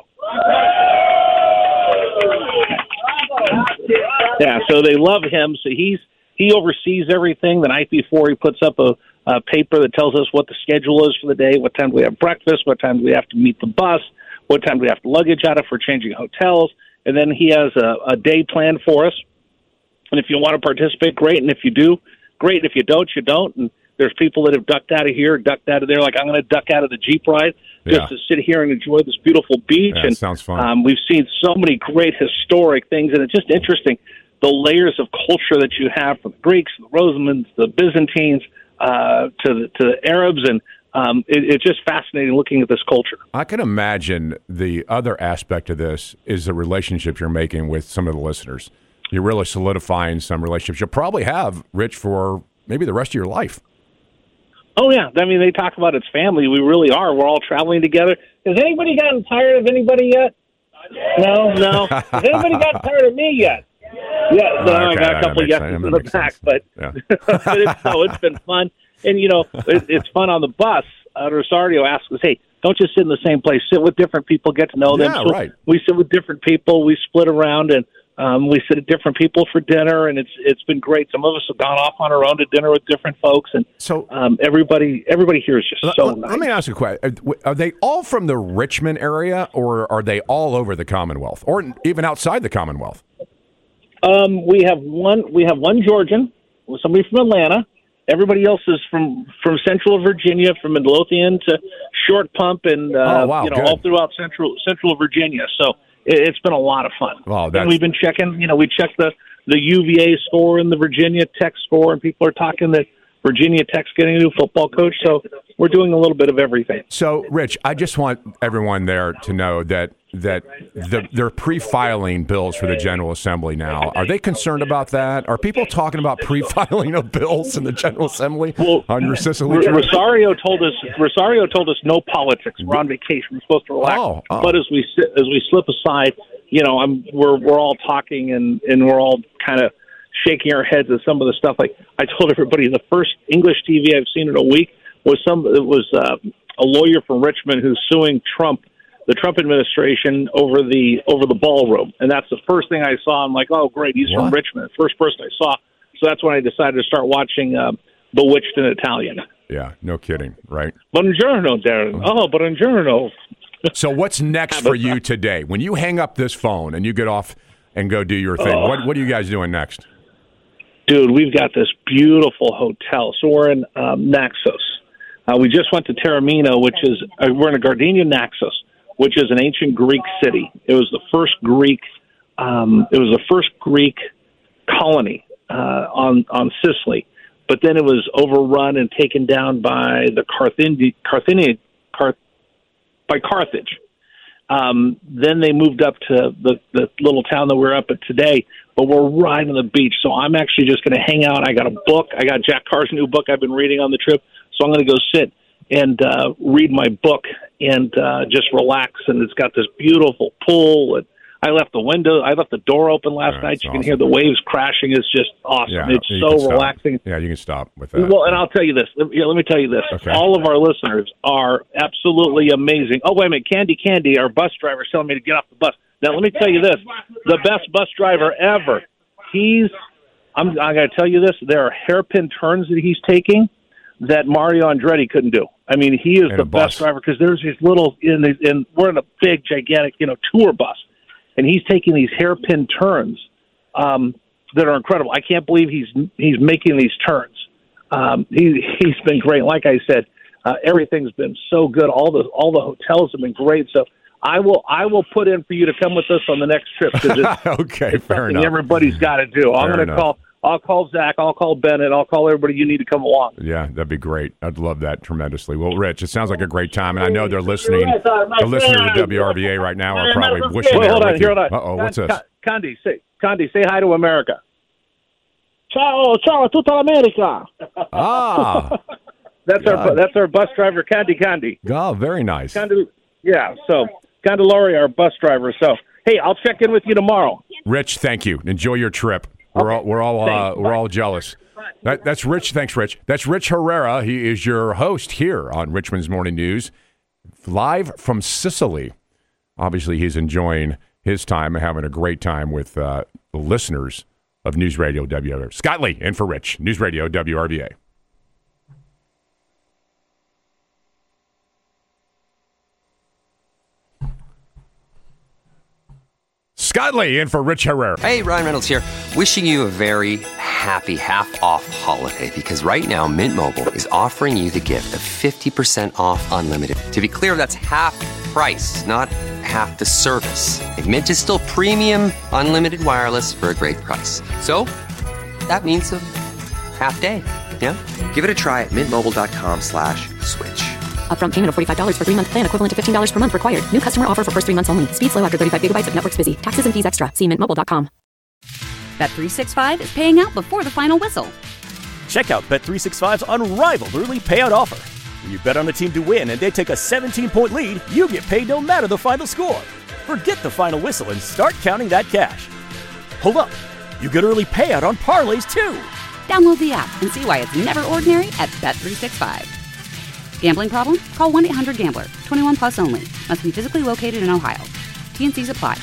Yeah, so they love him. So he's he oversees everything. The night before, he puts up a, a paper that tells us what the schedule is for the day, what time do we have breakfast, what time do we have to meet the bus, what time do we have to luggage out of for changing hotels, and then he has a, a day plan for us. And if you want to participate, great. And if you do, great. If you don't, you don't. And there's people that have ducked out of here, ducked out of there. Like, I'm going to duck out of the Jeep ride just Yeah. to sit here and enjoy this beautiful beach. Yeah, and sounds fun. Um, we've seen so many great historic things, and it's just interesting the layers of culture that you have from the Greeks, the Rosamans, the Byzantines, uh, to the to the Arabs, and um, it, it's just fascinating looking at this culture. I can imagine the other aspect of this is the relationships you're making with some of the listeners. You're really solidifying some relationships you'll probably have, Rich, for maybe the rest of your life. Oh, yeah. I mean, they talk about it's family. We really are. We're all traveling together. Has anybody gotten tired of anybody yet? No, no. Has anybody gotten tired of me yet? Yeah, no, Okay, I got a that couple of makes yeses sense. in That the makes back, sense. but, Yeah. but it's, no, it's been fun. And, you know, it, it's fun on the bus. Uh, Rosario asks us, hey, don't just sit in the same place. Sit with different people, get to know them. Yeah, So right. we sit with different people. We split around, and um, we sit at different people for dinner, and it's it's been great. Some of us have gone off on our own to dinner with different folks, and so um, everybody everybody here is just Let- so let, nice. let me ask you a question. Are- Are they all from the Richmond area, or are they all over the Commonwealth, or even outside the Commonwealth? Um, we have one. We have one Georgian, somebody from Atlanta. Everybody else is from, from Central Virginia, from Midlothian to Short Pump, and uh, Oh, wow, you know good. all throughout Central Central Virginia. So it, it's been a lot of fun. Oh, and that's- we've been checking. You know, we checked the the U V A score and the Virginia Tech score, and people are talking that Virginia Tech's getting a new football coach. So we're doing a little bit of everything. So, Rich, I just want everyone there to know that that the, they're pre-filing bills for the General Assembly now. Are they concerned about that? Are people talking about pre-filing of bills in the General Assembly on your Sicily R- trip? Rosario told us. Rosario told us no politics. We're on vacation. We're supposed to relax. Oh, oh. But as we sit, as we slip aside, you know, I'm we're we're all talking and and we're all kind of shaking our heads at some of the stuff. Like I told everybody, the first English T V I've seen in a week was some. It was uh, a lawyer from Richmond who's suing Trump, the Trump administration, over the over the ballroom, and that's the first thing I saw. I'm like, oh great, he's from What? Richmond. First person I saw. So that's when I decided to start watching uh, Bewitched in Italian. Yeah, no kidding, right? Buongiorno, Darren. Oh, buongiorno. So what's next for you today? When you hang up this phone and you get off and go do your thing, what what are you guys doing next? Dude, we've got this beautiful hotel. So we're in um, Naxos. Uh, we just went to Taormina, which is, uh, we're in a Gardenia Naxos, which is an ancient Greek city. It was the first Greek, um, it was the first Greek colony uh, on, on Sicily. But then it was overrun and taken down by the Carthage, Carthage, Carth- by Carthage. Um, then they moved up to the, the little town that we're up at today, but we're right on the beach. So I'm actually just going to hang out. I got a book. I got Jack Carr's new book I've been reading on the trip. So I'm going to go sit and uh, read my book and uh, just relax. And it's got this beautiful pool. And I left the window. I left the door open last night. You can hear the waves crashing. It's just awesome. Yeah, it's you can so stop. relaxing. Yeah, you can stop with that. Well, and I'll tell you this. Yeah, let me tell you this. Okay. All of our listeners are absolutely amazing. Oh, wait a minute. Candy Candy, our bus driver, is telling me to get off the bus. Now, let me tell you this. The best bus driver ever. He's, I'm, I'm going to tell you this. There are hairpin turns that he's taking that Mario Andretti couldn't do. I mean, he is In the a bus. best driver because there's these little, in, the, in we're in a big, gigantic, you know, tour bus. And he's taking these hairpin turns um, that are incredible. I can't believe he's he's making these turns. Um, he he's been great. Like I said, Uh, everything's been so good. All the all the hotels have been great. So I will I will put in for you to come with us on the next trip. It's, okay, it's fair enough. Everybody's got to do. I'm going to call. I'll call Zach. I'll call Bennett. I'll call everybody you need to come along. Yeah, that'd be great. I'd love that tremendously. Well, Rich, it sounds like a great time, and I know they're listening. The listeners to W R V A right now are probably wishing Wait, they were hold on, with here, you. hold on. Uh-oh, what's this? Condi, say, Condi, say hi to America. Ciao, ciao a tutta l'America. Ah. That's God. our that's our bus driver, Condi Condi. Oh, very nice. Condi, yeah, so Condolori, our bus driver. So, hey, I'll check in with you tomorrow. Rich, thank you. Enjoy your trip. We're all we're all uh, we're all jealous. That, that's Rich. Thanks, Rich. That's Rich Herrera. He is your host here on Richmond's Morning News, live from Sicily. Obviously, he's enjoying his time and having a great time with uh, the listeners of News Radio W R V A. Scott Lee in for Rich. News Radio W R V A. Scott Lee in for Rich Herrera. Hey, Ryan Reynolds here. Wishing you a very happy half-off holiday because right now Mint Mobile is offering you the gift of fifty percent off unlimited. To be clear, that's half price, not half the service. And Mint is still premium unlimited wireless for a great price. So that means a half day. Yeah? Give it a try at mintmobile.com slash switch. Upfront payment of forty-five dollars for three-month plan equivalent to fifteen dollars per month required. New customer offer for first three months only. Speed slow after thirty-five gigabytes if network's busy. Taxes and fees extra. See mint mobile dot com. Bet three sixty-five is paying out before the final whistle. Check out Bet three sixty-five's unrivaled early payout offer. When you bet on a team to win and they take a seventeen-point lead, you get paid no matter the final score. Forget the final whistle and start counting that cash. Hold up. You get early payout on parlays, too. Download the app and see why it's never ordinary at Bet three sixty-five. Gambling problem? Call one eight hundred gambler. twenty-one plus only. Must be physically located in Ohio. T and Cs apply.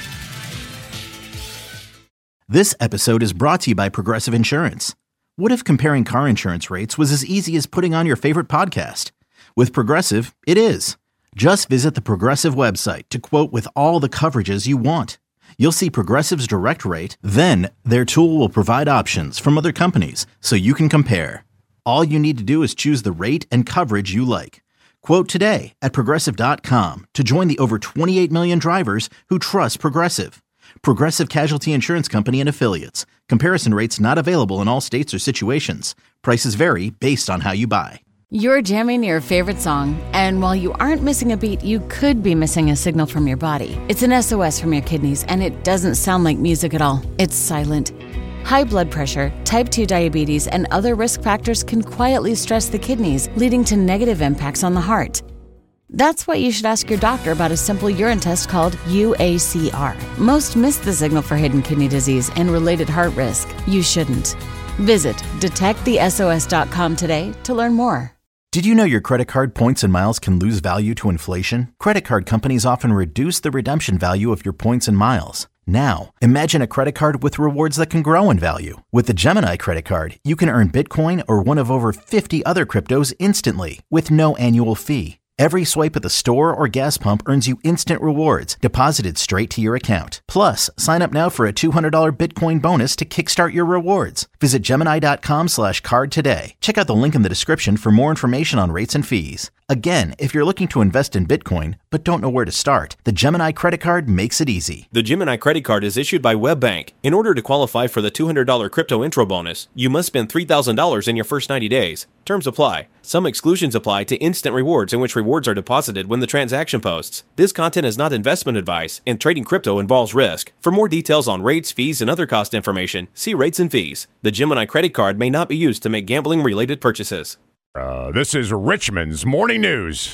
This episode is brought to you by Progressive Insurance. What if comparing car insurance rates was as easy as putting on your favorite podcast? With Progressive, it is. Just visit the Progressive website to quote with all the coverages you want. You'll see Progressive's direct rate, then their tool will provide options from other companies so you can compare. All you need to do is choose the rate and coverage you like. Quote today at Progressive dot com to join the over twenty-eight million drivers who trust Progressive. Progressive Casualty Insurance Company and Affiliates. Comparison rates not available in all states or situations. Prices vary based on how you buy. You're jamming your favorite song, and while you aren't missing a beat, you could be missing a signal from your body. It's an S O S from your kidneys, and it doesn't sound like music at all. It's silent. High blood pressure, type two diabetes, and other risk factors can quietly stress the kidneys, leading to negative impacts on the heart. That's why you should ask your doctor about a simple urine test called U A C R. Most miss the signal for hidden kidney disease and related heart risk. You shouldn't. Visit detect the S O S dot com today to learn more. Did you know your credit card points and miles can lose value to inflation? Credit card companies often reduce the redemption value of your points and miles. Now, imagine a credit card with rewards that can grow in value. With the Gemini credit card, you can earn Bitcoin or one of over fifty other cryptos instantly with no annual fee. Every swipe at the store or gas pump earns you instant rewards deposited straight to your account. Plus, sign up now for a two hundred dollars Bitcoin bonus to kickstart your rewards. Visit Gemini.com slash card today. Check out the link in the description for more information on rates and fees. Again, if you're looking to invest in Bitcoin but don't know where to start, the Gemini credit card makes it easy. The Gemini credit card is issued by WebBank. In order to qualify for the two hundred dollars crypto intro bonus, you must spend three thousand dollars in your first ninety days. Terms apply. Some exclusions apply to instant rewards, in which rewards are deposited when the transaction posts. This content is not investment advice, and trading crypto involves risk. For more details on rates, fees, and other cost information, see rates and fees. The Gemini credit card may not be used to make gambling-related purchases. Uh, this is Richmond's Morning News.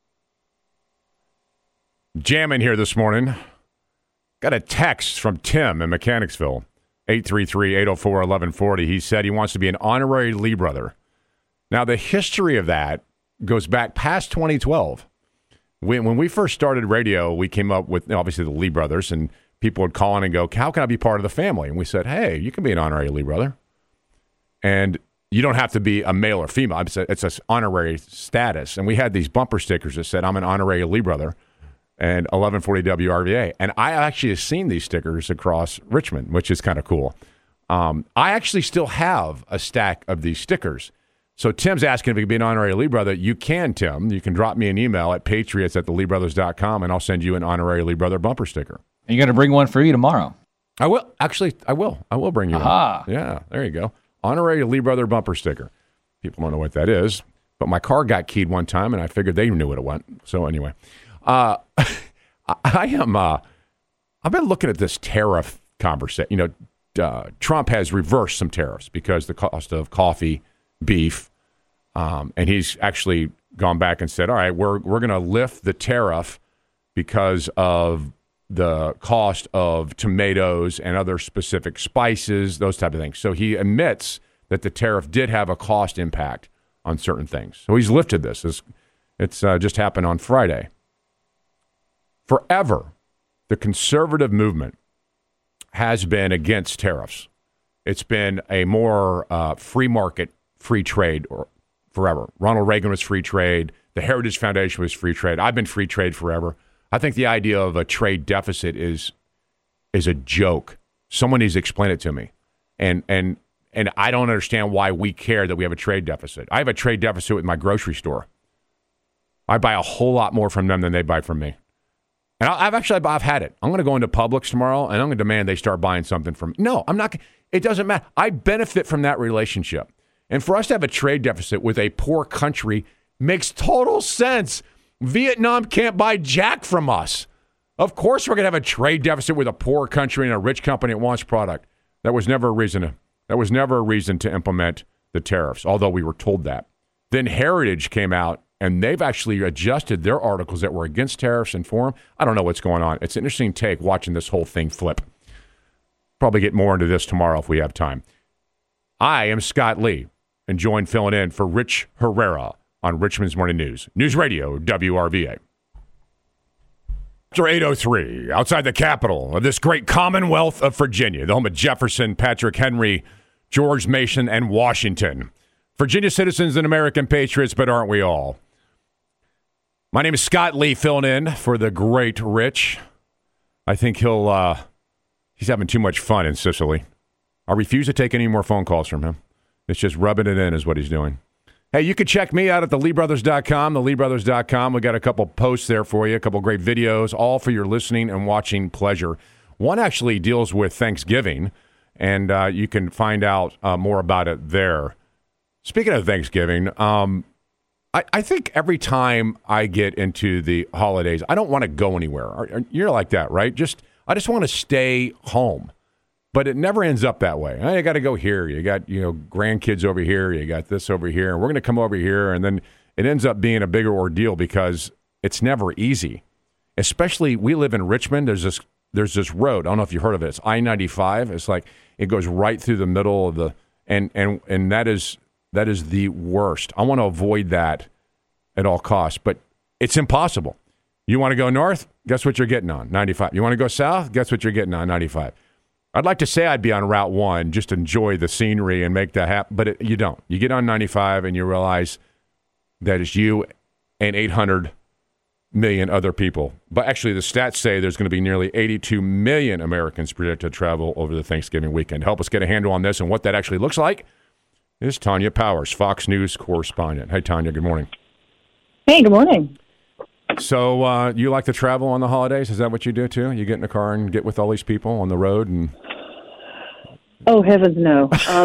Jamming here this morning. Got a text from Tim in Mechanicsville, eight three three, eight oh four, eleven forty. He said he wants to be an honorary Lee brother. Now, the history of that goes back past twenty twelve. When, when we first started radio, we came up with, obviously, the Lee brothers, and people would call in and go, how can I be part of the family? And we said, hey, you can be an honorary Lee brother. And you don't have to be a male or female. It's an it's a honorary status. And we had these bumper stickers that said, I'm an honorary Lee brother, and eleven forty W R V A. And I actually have seen these stickers across Richmond, which is kind of cool. Um, I actually still have a stack of these stickers. So Tim's asking if he can be an honorary Lee brother. You can, Tim. You can drop me an email at patriots at the lee brothers dot com, and I'll send you an honorary Lee brother bumper sticker. And you're going to bring one for you tomorrow. I will. Actually, I will. I will bring you Aha. one. Yeah, there you go. Honorary Lee brother bumper sticker. People don't know what that is, but my car got keyed one time, and I figured they knew what it went. So anyway, uh, I am. Uh, I've been looking at this tariff conversation. You know, uh, Trump has reversed some tariffs because the cost of coffee, beef, um, and he's actually gone back and said, "All right, we're we're going to lift the tariff because of the cost of tomatoes and other specific spices, those type of things." So he admits that the tariff did have a cost impact on certain things. So he's lifted this. It's, it's uh, just happened on Friday. Forever, the conservative movement has been against tariffs. It's been a more uh, free market, free trade or forever. Ronald Reagan was free trade. The Heritage Foundation was free trade. I've been free trade forever. I think the idea of a trade deficit is is a joke. Someone needs to explain it to me. And and and I don't understand why we care that we have a trade deficit. I have a trade deficit with my grocery store. I buy a whole lot more from them than they buy from me. And I've actually I've had it. I'm going to go into Publix tomorrow, and I'm going to demand they start buying something from me. No, I'm not. It doesn't matter. I benefit from that relationship. And for us to have a trade deficit with a poor country makes total sense. Vietnam can't buy jack from us. Of course we're going to have a trade deficit with a poor country and a rich company that wants product. That was never a reason to, that was never a reason to implement the tariffs, although we were told that. Then Heritage came out, and they've actually adjusted their articles that were against tariffs and for them. I don't know what's going on. It's an interesting take watching this whole thing flip. Probably get more into this tomorrow if we have time. I am Scott Lee, and join filling in for Rich Herrera on Richmond's Morning News. News Radio, W R V A. After eight oh three, outside the capital of this great Commonwealth of Virginia, the home of Jefferson, Patrick Henry, George Mason, and Washington. Virginia citizens and American patriots, but aren't we all? My name is Scott Lee, filling in for the great Rich. I think he'll, uh, he's having too much fun in Sicily. I refuse to take any more phone calls from him. It's just rubbing it in is what he's doing. Hey, you can check me out at the lee brothers dot com, the lee brothers dot com. We got a couple posts there for you, a couple great videos, all for your listening and watching pleasure. One actually deals with Thanksgiving, and uh, you can find out uh, more about it there. Speaking of Thanksgiving, um, I, I think every time I get into the holidays, I don't want to go anywhere. You're like that, right? Just I just want to stay home. But it never ends up that way. Oh, you got to go here. You got, you know, grandkids over here. You got this over here. And we're going to come over here. And then it ends up being a bigger ordeal because it's never easy. Especially, we live in Richmond. There's this there's this road. I don't know if you've heard of it. It's I ninety-five. It's like it goes right through the middle of the and and and that is that is the worst. I want to avoid that at all costs, but it's impossible. You want to go north? Guess what you're getting on ninety-five. You want to go south? Guess what you're getting on ninety-five. I'd like to say I'd be on Route one, just enjoy the scenery and make that happen, but it, you don't. You get on ninety-five and you realize that it's you and eight hundred million other people. But actually, the stats say there's going to be nearly eighty-two million Americans predicted to travel over the Thanksgiving weekend. Help us get a handle on this and what that actually looks like is Tanya Powers, Fox News correspondent. Hey, Tanya, good morning. Hey, good morning. So uh, you like to travel on the holidays? Is that what you do, too? You get in a car and get with all these people on the road? And Oh, heavens, no. Um,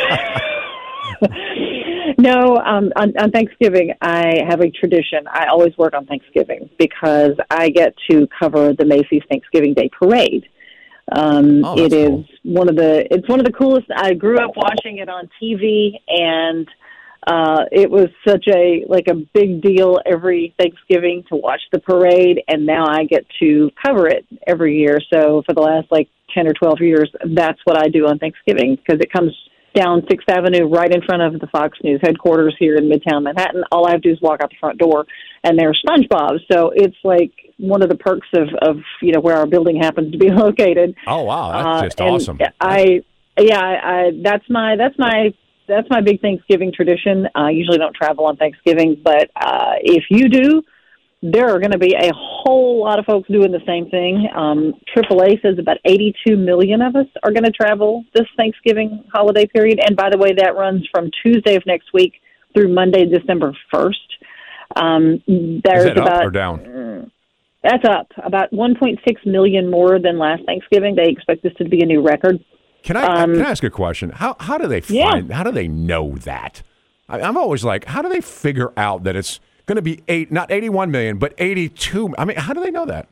no, um, on, on Thanksgiving, I have a tradition. I always work on Thanksgiving because I get to cover the Macy's Thanksgiving Day Parade. Um, oh, it is cool. one of the, it's one of the coolest. I grew up watching it on T V, and uh, it was such a, like a big deal every Thanksgiving to watch the parade. And now I get to cover it every year. So for the last like ten or twelve years, that's what I do on Thanksgiving because it comes down Sixth Avenue right in front of the Fox News headquarters here in Midtown Manhattan. All I have to do is walk out the front door, and there's SpongeBob. So it's like one of the perks of, of you know, where our building happens to be located. Oh, wow. That's uh, just awesome. I, yeah, I, I, that's my, that's my, that's my big Thanksgiving tradition. I usually don't travel on Thanksgiving, but uh, if you do, there are going to be a whole lot of folks doing the same thing. Um, triple A says about eighty-two million of us are going to travel this Thanksgiving holiday period. And by the way, that runs from Tuesday of next week through Monday, December first. Um, there's Is that about up or down? That's up about one point six million more than last Thanksgiving. They expect this to be a new record. Can I Um, can I ask a question? How how do they find? How do they know that? I, I'm always like, how do they figure out that it's going to be eight, not eighty-one million, but eighty-two? I mean, how do they know that?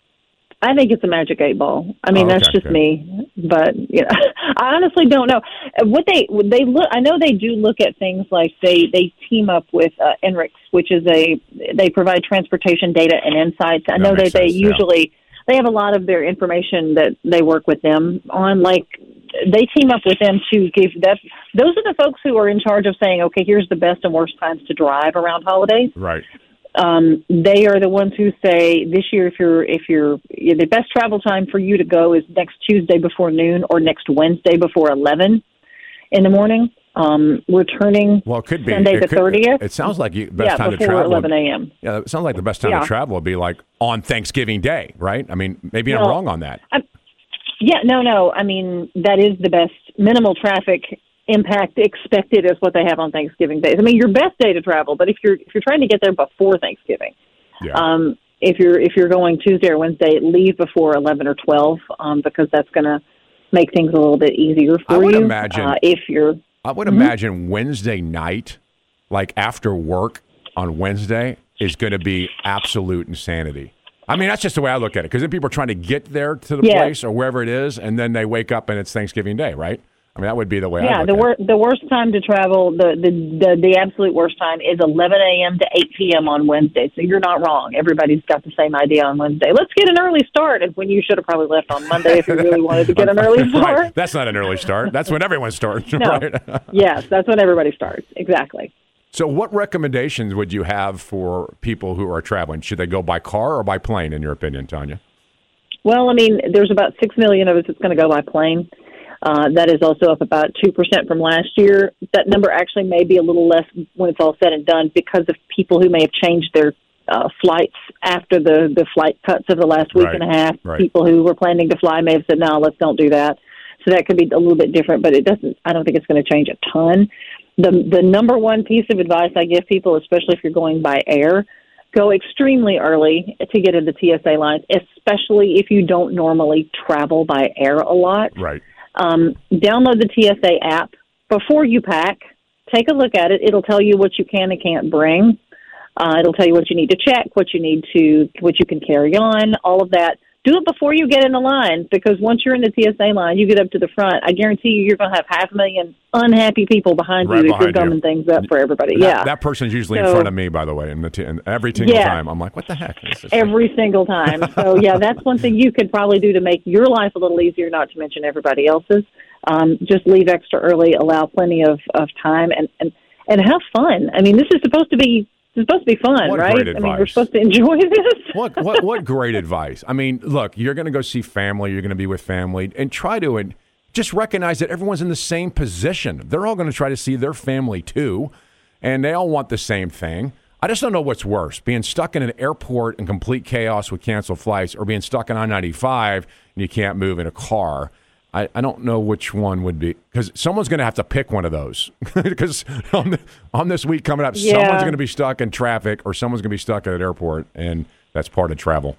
I think it's a magic eight ball. I mean, Oh, that's okay, just good. me, but you know, I honestly don't know what they they look. I know they do look at things like they they team up with uh, Enrix, which is a they provide transportation data and insights. I That know that makes they sense, yeah. usually they have a lot of their information that they work with them on. Like they team up with them to give that. Those are the folks who are in charge of saying, okay, here's the best and worst times to drive around holidays. Right. Um, they are the ones who say this year, if you're if you're the best travel time for you to go is next Tuesday before noon or next Wednesday before eleven in the morning. Um, returning Well, it could be Sunday it the could- thirtieth. It sounds like you, best Yeah, time to before travel. eleven a.m. Yeah, it sounds like the best time Yeah. to travel would be like on Thanksgiving Day, right? I mean, maybe I'm Well, wrong on that. I, yeah, no, no. I mean, that is the best minimal traffic impact expected is what they have on Thanksgiving days. I mean, your best day to travel, but if you're if you're trying to get there before Thanksgiving, Yeah. um, if you're if you're going Tuesday or Wednesday, leave before eleven or twelve, um, because that's going to make things a little bit easier for I would you. imagine uh, if you're. I would Mhm. imagine Wednesday night, like after work on Wednesday, is going to be absolute insanity. I mean, that's just the way I look at it. Because then people are trying to get there to the Yeah. place or wherever it is, and then they wake up and it's Thanksgiving Day, right? I mean, that would be the way I Yeah, look the at wor- the worst time to travel, the, the the the absolute worst time is eleven a.m. to eight p.m. on Wednesday. So you're not wrong. Everybody's got the same idea on Wednesday. Let's get an early start, and when you should have probably left on Monday if you really wanted to get an early start. Right. That's not an early start. That's when everyone starts, No. right? Yes, that's when everybody starts. Exactly. So what recommendations would you have for people who are traveling? Should they go by car or by plane, in your opinion, Tanya? Well, I mean, there's about six million of us that's going to go by plane. Uh, that is also up about two percent from last year. That number actually may be a little less when it's all said and done because of people who may have changed their uh, flights after the, the flight cuts of the last week Right, and a half. right. People who were planning to fly may have said, no, let's don't do that. So that could be a little bit different, but it doesn't. I don't think it's going to change a ton. The the number one piece of advice I give people, especially if you're going by air, go extremely early to get into T S A lines, especially if you don't normally travel by air a lot. Right. Um, download the T S A app before you pack. Take a look at it. It'll tell you what you can and can't bring. Uh, it'll tell you what you need to check, what you need to, what you can carry on, all of that. Do it before you get in the line, because once you're in the T S A line, you get up to the front. I guarantee you, you're going to have half a million unhappy people behind Right you if you're behind you. gumming things up for everybody. That, yeah, that person's usually in So- front of me, by the way, in the t- and every single Yeah. time. I'm like, what the heck? Is this? every single time. So yeah, that's one thing you could probably do to make your life a little easier, not to mention everybody else's. Um, just leave extra early, allow plenty of, of time, and, and, and have fun. I mean, this is supposed to be it's supposed to be fun, What right? great I mean, we're advice. supposed to enjoy this. what what what great advice. I mean, look, you're going to go see family, you're going to be with family, and try to and just recognize that everyone's in the same position. They're all going to try to see their family too, and they all want the same thing. I just don't know what's worse, being stuck in an airport in complete chaos with canceled flights, or being stuck in I ninety-five and you can't move in a car. I, I don't know which one would be, because someone's going to have to pick one of those. Because on, the- on this week coming up, Yeah. someone's going to be stuck in traffic, or someone's going to be stuck at an airport, and that's part of travel.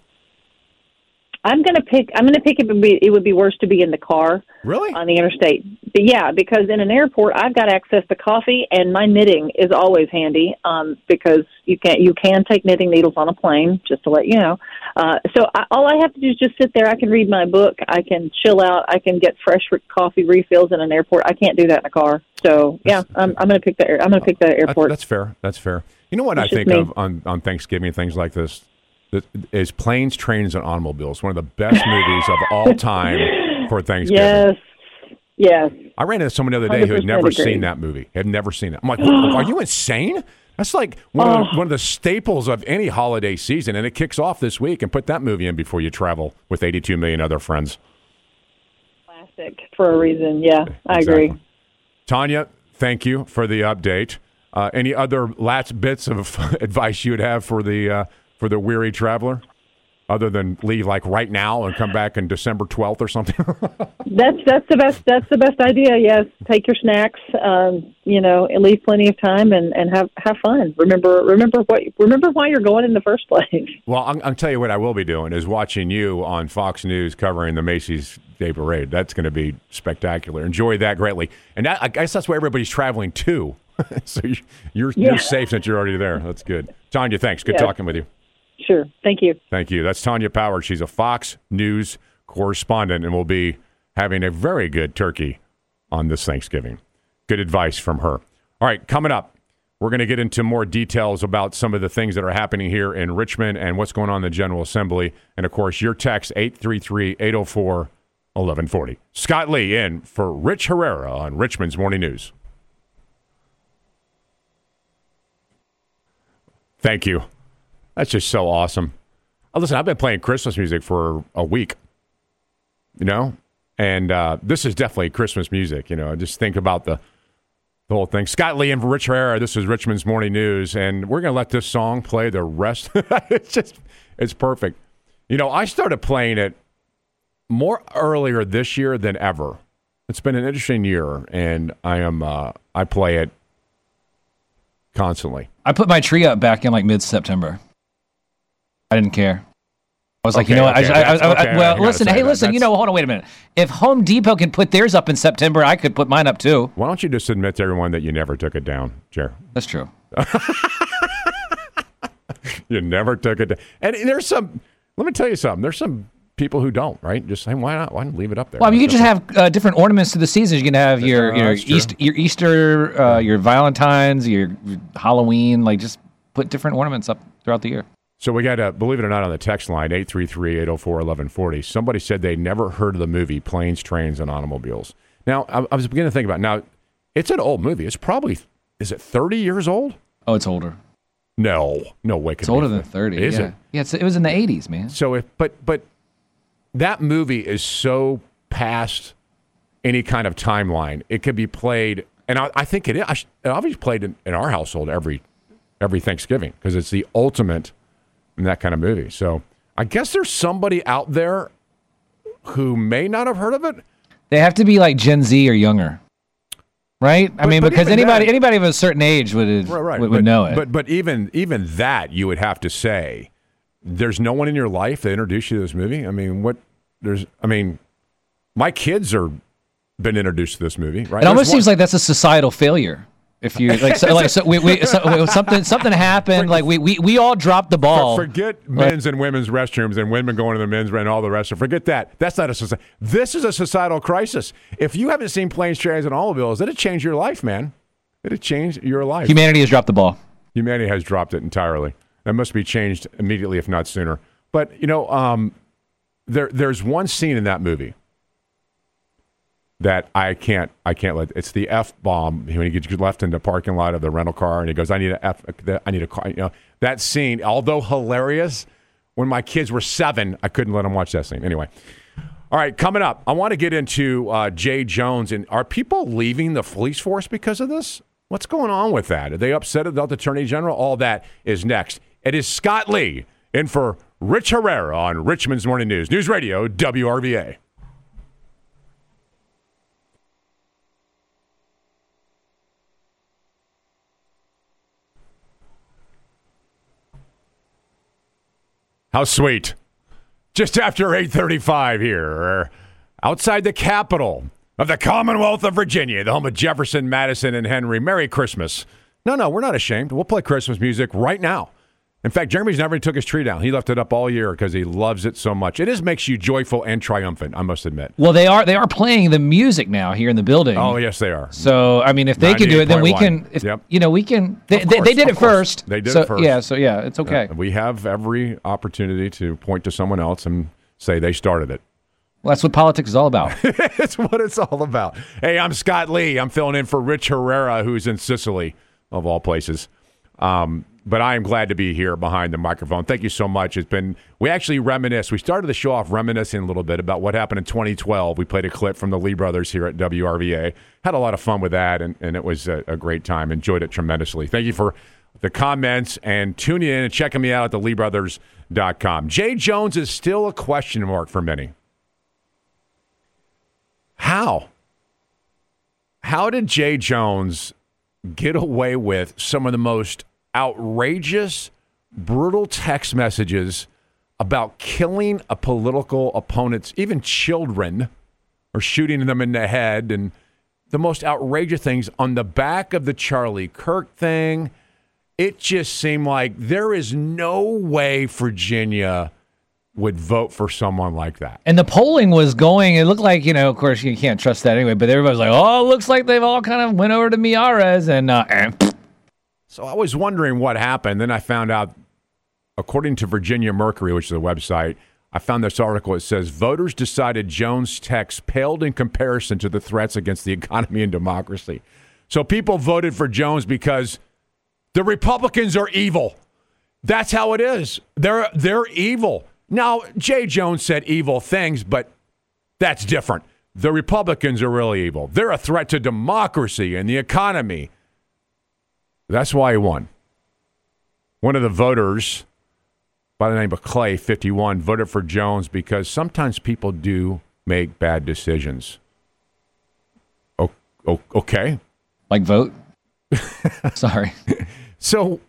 I'm gonna pick. I'm gonna pick. It would be. It would be worse to be in the car. Really? On the interstate. But yeah, because in an airport, I've got access to coffee, and my knitting is always handy. Um, because you can you can take knitting needles on a plane, just to let you know. Uh, so I, all I have to do is just sit there. I can read my book. I can chill out. I can get fresh re- coffee refills in an airport. I can't do that in a car. So yeah, I'm, I'm gonna pick the. air- I'm gonna pick the That- airport. that's fair. That's fair. You know what It's I just think me. of on, on Thanksgiving, things like this, that is Planes, Trains, and Automobiles. One of the best movies of all time for Thanksgiving. Yes. Yes. I ran into someone the other day who had one hundred never percent agree. seen that movie. Had never seen it. I'm like, are you insane? That's like one, of the, Oh. one of the staples of any holiday season, and it kicks off this week. And put that movie in before you travel with eighty-two million other friends. Classic for a reason. Yeah, I Exactly. agree. Tanya, thank you for the update. Uh, any other last bits of advice you would have for the uh, for the weary traveler? other than leave like right now and come back on December twelfth or something? That's that's the best that's the best idea. Yes, take your snacks. Um, you know, and leave plenty of time and, and have have fun. Remember remember what remember why you're going in the first place. Well, I'm, I'll tell you what I will be doing is watching you on Fox News covering the Macy's Day Parade. That's going to be spectacular. Enjoy that greatly. And that, I guess that's where everybody's traveling to. So you're you're, Yeah. you're safe since you're already there. That's good. Tanya, thanks. Good Yeah. talking with you. Sure. Thank you. Thank you. That's Tanya Power. She's a Fox News correspondent and will be having a very good turkey on this Thanksgiving. Good advice from her. All right, coming up, we're going to get into more details about some of the things that are happening here in Richmond and what's going on in the General Assembly. And, of course, your text, eight three three, eight oh four, eleven forty. Scott Lee in for Rich Herrera on Richmond's Morning News. Thank you. That's just so awesome. Oh, listen, I've been playing Christmas music for a week, you know, and uh, this is definitely Christmas music. You know, just think about the the whole thing. Scott Lee and Rich Herrera. This is Richmond's Morning News, and we're gonna let this song play the rest. It's just, it's perfect. You know, I started playing it more earlier this year than ever. It's been an interesting year, and I am uh, I play it constantly. I put my tree up back in like mid-September. I didn't care. I was like, Okay, you know, what? okay, I, I, I, that's- I, okay, I well, gotta listen, say hey, that. listen, you That's- know, hold on, wait a minute. If Home Depot can put theirs up in September, I could put mine up too. Why don't you just admit to everyone that you never took it down, Jer? That's true. You never took it down. And there's some, let me tell you something. There's some people who don't, right? Just say, why not? Why not leave it up there? Well, I mean, you can just have uh, different ornaments to the seasons. You can have your uh, your that's true. Easter, your Easter, uh, your Valentine's, your Halloween. Like, just put different ornaments up throughout the year. So we got, uh, believe it or not, on the text line, eight three three, eight oh four, eleven forty, somebody said they never heard of the movie Planes, Trains, and Automobiles. Now, I, I was beginning to think about it. Now, it's an old movie. It's probably, is it thirty years old? Oh, it's older. No. No way. It's older than thirty. Is yeah. it? Yeah, it's, it was in the eighties, man. So if, but, but that movie is so past any kind of timeline. It could be played, and I, I think it is. I sh- it obviously played in, in our household every every Thanksgiving because it's the ultimate in that kind of movie. So I guess there's somebody out there who may not have heard of it. They have to be like Gen Z or younger, right? I But- mean, but because even anybody that- anybody of a certain age would Right, right. would, but, would know it. But but even even that you would have to say there's no one in your life that introduced you to this movie. I mean, what there's I mean, my kids are been introduced to this movie, right? It almost There's seems one- like that's a societal failure. If you like, so, like so we, we so, something something happened, like we, we, we all dropped the ball. For- Forget men's and women's restrooms and women going to the men's and all the rest of. Forget that. That's not a society. This is a societal crisis. If you haven't seen Planes, Trains, and Automobiles, it'd change your life, man. It'd change your life. Humanity has dropped the ball. Humanity has dropped it entirely. That must be changed immediately, if not sooner. But you know, um, there there's one scene in that movie that I can't I can't let. It's the F bomb when he gets left in the parking lot of the rental car and he goes, "I need a F. I need a car." You know that scene, although hilarious. When my kids were seven, I couldn't let them watch that scene. Anyway, all right, coming up, I want to get into uh, Jay Jones and are people leaving the police force because of this? What's going on with that? Are they upset about the Attorney General? All that is next. It is Scott Lee in for Rich Herrera on Richmond's Morning News. News Radio, W R V A. How sweet. Just after eight thirty-five here, outside the capital of the Commonwealth of Virginia, the home of Jefferson, Madison, and Henry. Merry Christmas. No, no, we're not ashamed. We'll play Christmas music right now. In fact, Jeremy's never took his tree down. He left it up all year because he loves it so much. It is makes you joyful and triumphant, I must admit. Well, they are they are playing the music now here in the building. Oh, yes, they are. So I mean, if they can do it, then we can. If, Yep. You know, we can. They, Of they, course, they did of it course. first. They did so, it first. Yeah. So yeah, it's okay. Uh, we have every opportunity to point to someone else and say they started it. Well, that's what politics is all about. It's what it's all about. Hey, I'm Scott Lee. I'm filling in for Rich Herrera, who's in Sicily, of all places. Um, but I am glad to be here behind the microphone. Thank you so much. It's been, we actually reminisce. We started the show off reminiscing a little bit about what happened in twenty twelve. We played a clip from the Lee brothers here at W R V A. Had a lot of fun with that, and, and it was a, a great time. Enjoyed it tremendously. Thank you for the comments and tuning in and checking me out at the lee brothers dot com. Jay Jones is still a question mark for many. How? How did Jay Jones get away with some of the most outrageous, brutal text messages about killing a political opponent's, even children, or shooting them in the head, and the most outrageous things on the back of the Charlie Kirk thing? It just seemed like there is no way Virginia would vote for someone like that. And the polling was going, it looked like, you know, of course, you can't trust that anyway, but everybody's like, oh, it looks like they've all kind of went over to Miares, and, uh, and so I was wondering what happened. Then I found out, according to Virginia Mercury, which is a website, I found this article. It says, voters decided Jones' text paled in comparison to the threats against the economy and democracy. So people voted for Jones because the Republicans are evil. That's how it is. They're they're evil. Now, Jay Jones said evil things, but that's different. The Republicans are really evil. They're a threat to democracy and the economy. That's why he won. One of the voters, by the name of Clay, fifty-one, voted for Jones because sometimes people do make bad decisions. Oh, oh, okay. Like vote? Sorry. So,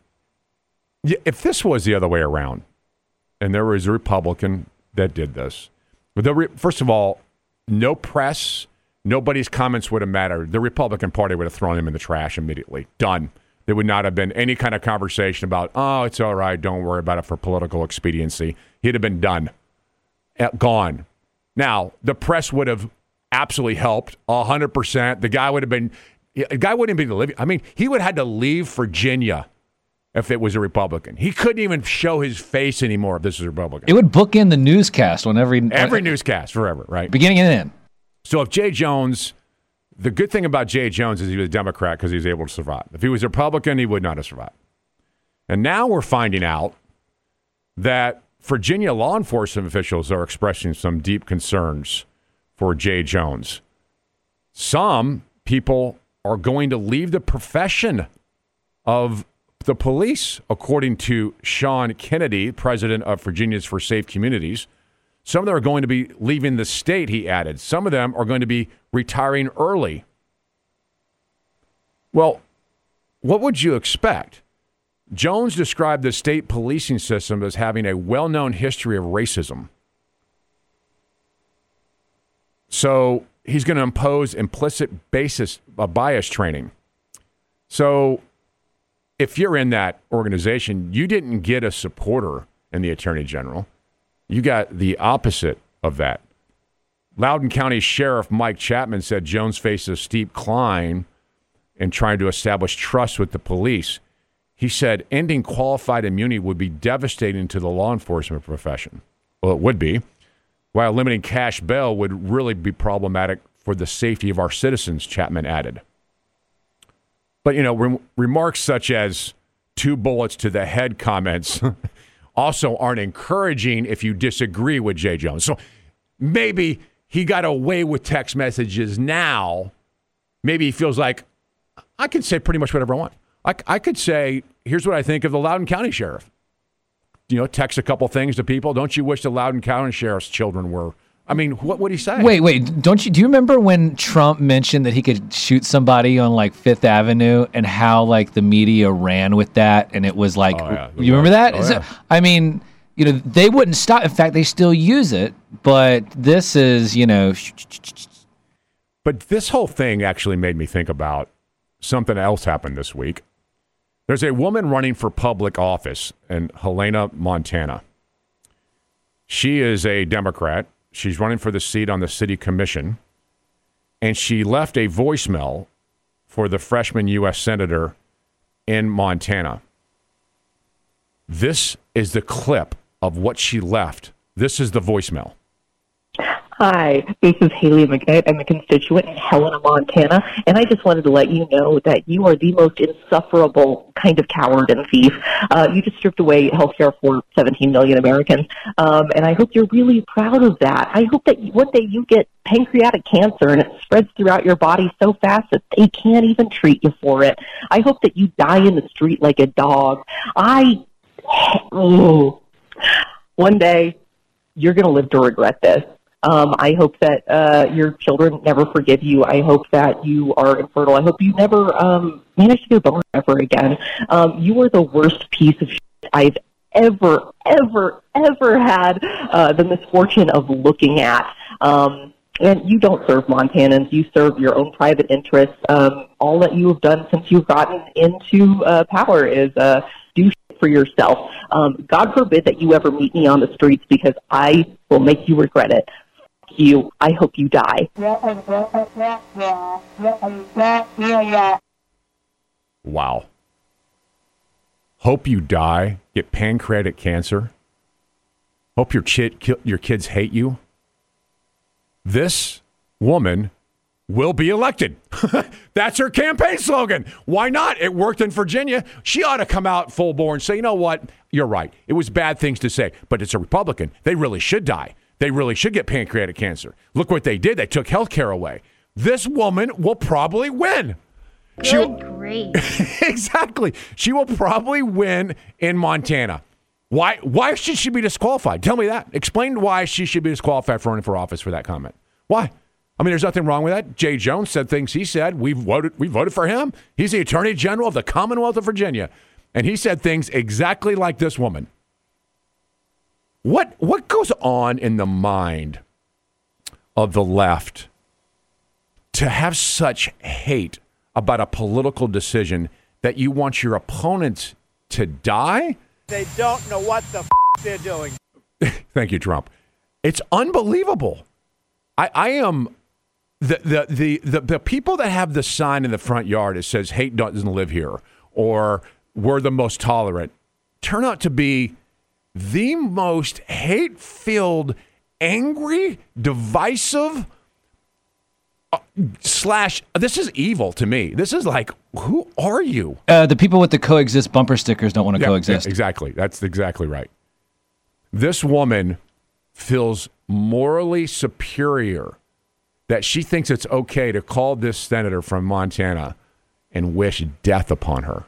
if this was the other way around, and there was a Republican that did this, the re- first of all, no press, nobody's comments would have mattered. The Republican Party would have thrown him in the trash immediately. Done. There would not have been any kind of conversation about, oh, it's all right, don't worry about it for political expediency. He'd have been done. Gone. Now, the press would have absolutely helped, one hundred percent. The guy would have been, the guy wouldn't be living. I mean, he would have had to leave Virginia if it was a Republican. He couldn't even show his face anymore if this was a Republican. It would book in the newscast on every... Every newscast forever, right? Beginning and end. So if Jay Jones... The good thing about Jay Jones is he was a Democrat because he was able to survive. If he was a Republican, he would not have survived. And now we're finding out that Virginia law enforcement officials are expressing some deep concerns for Jay Jones. Some people are going to leave the profession of the police, according to Sean Kennedy, president of Virginians for Safe Communities. Some of them are going to be leaving the state, he added. Some of them are going to be retiring early. Well, what would you expect? Jones described the state policing system as having a well-known history of racism. So he's going to impose implicit basis uh, bias training. So if you're in that organization, you didn't get a supporter in the Attorney General. You got the opposite of that. Loudoun County Sheriff Mike Chapman said Jones faced a steep climb in trying to establish trust with the police. He said ending qualified immunity would be devastating to the law enforcement profession. Well, it would be. While limiting cash bail would really be problematic for the safety of our citizens, Chapman added. But, you know, re- remarks such as two bullets to the head comments also aren't encouraging if you disagree with Jay Jones. So maybe he got away with text messages now. Maybe he feels like, I can say pretty much whatever I want. I, I could say, here's what I think of the Loudoun County Sheriff. You know, text a couple things to people. Don't you wish the Loudoun County Sheriff's children were? I mean, what would he say? Wait, wait. Don't you? Do you remember when Trump mentioned that he could shoot somebody on like Fifth Avenue and how like the media ran with that? And it was like, oh, yeah. you remember that? Oh, yeah. I mean, you know, they wouldn't stop. In fact, they still use it. But this is, you know. But this whole thing actually made me think about something else happened this week. There's a woman running for public office in Helena, Montana. She is a Democrat. She's running for the seat on the city commission. And she left a voicemail for the freshman U S senator in Montana. This is the clip of what she left. This is the voicemail. Hi, this is Haley McKnight. I'm a constituent in Helena, Montana, and I just wanted to let you know that you are the most insufferable kind of coward and thief. Uh, you just stripped away health care for seventeen million Americans, um, and I hope you're really proud of that. I hope that one day you get pancreatic cancer and it spreads throughout your body so fast that they can't even treat you for it. I hope that you die in the street like a dog. I, oh, one day you're going to live to regret this. Um, I hope that uh, your children never forgive you. I hope that you are infertile. I hope you never um, manage to get a boner ever again. Um, you are the worst piece of shit I've ever, ever, ever had uh, the misfortune of looking at. Um, and you don't serve Montanans. You serve your own private interests. Um, all that you have done since you've gotten into uh, power is uh, do shit for yourself. Um, God forbid that you ever meet me on the streets, because I will make you regret it. You, I hope you die. Wow. Hope you die, get pancreatic cancer. Hope your, chit, your kids hate you. This woman will be elected. That's her campaign slogan. Why not? It worked in Virginia. She ought to come out full bore and say, you know what? You're right. It was bad things to say, but it's a Republican. They really should die. They really should get pancreatic cancer. Look what they did. They took health care away. This woman will probably win. Good grief. Exactly. She will probably win in Montana. Why Why should she be disqualified? Tell me that. Explain why she should be disqualified for running for office for that comment. Why? I mean, there's nothing wrong with that. Jay Jones said things he said. We voted, we voted for him. He's the Attorney General of the Commonwealth of Virginia. And he said things exactly like this woman. What what goes on in the mind of the left to have such hate about a political decision that you want your opponents to die? They don't know what the f*** they're doing. Thank you, Trump. It's unbelievable. I, I am the, the the the the people that have the sign in the front yard that says hate doesn't live here or we're the most tolerant turn out to be the most hate-filled, angry, divisive, uh, slash, this is evil to me. This is like, who are you? Uh, the people with the coexist bumper stickers don't want to yeah, coexist. Yeah, exactly. That's exactly right. This woman feels morally superior that she thinks it's okay to call this senator from Montana and wish death upon her.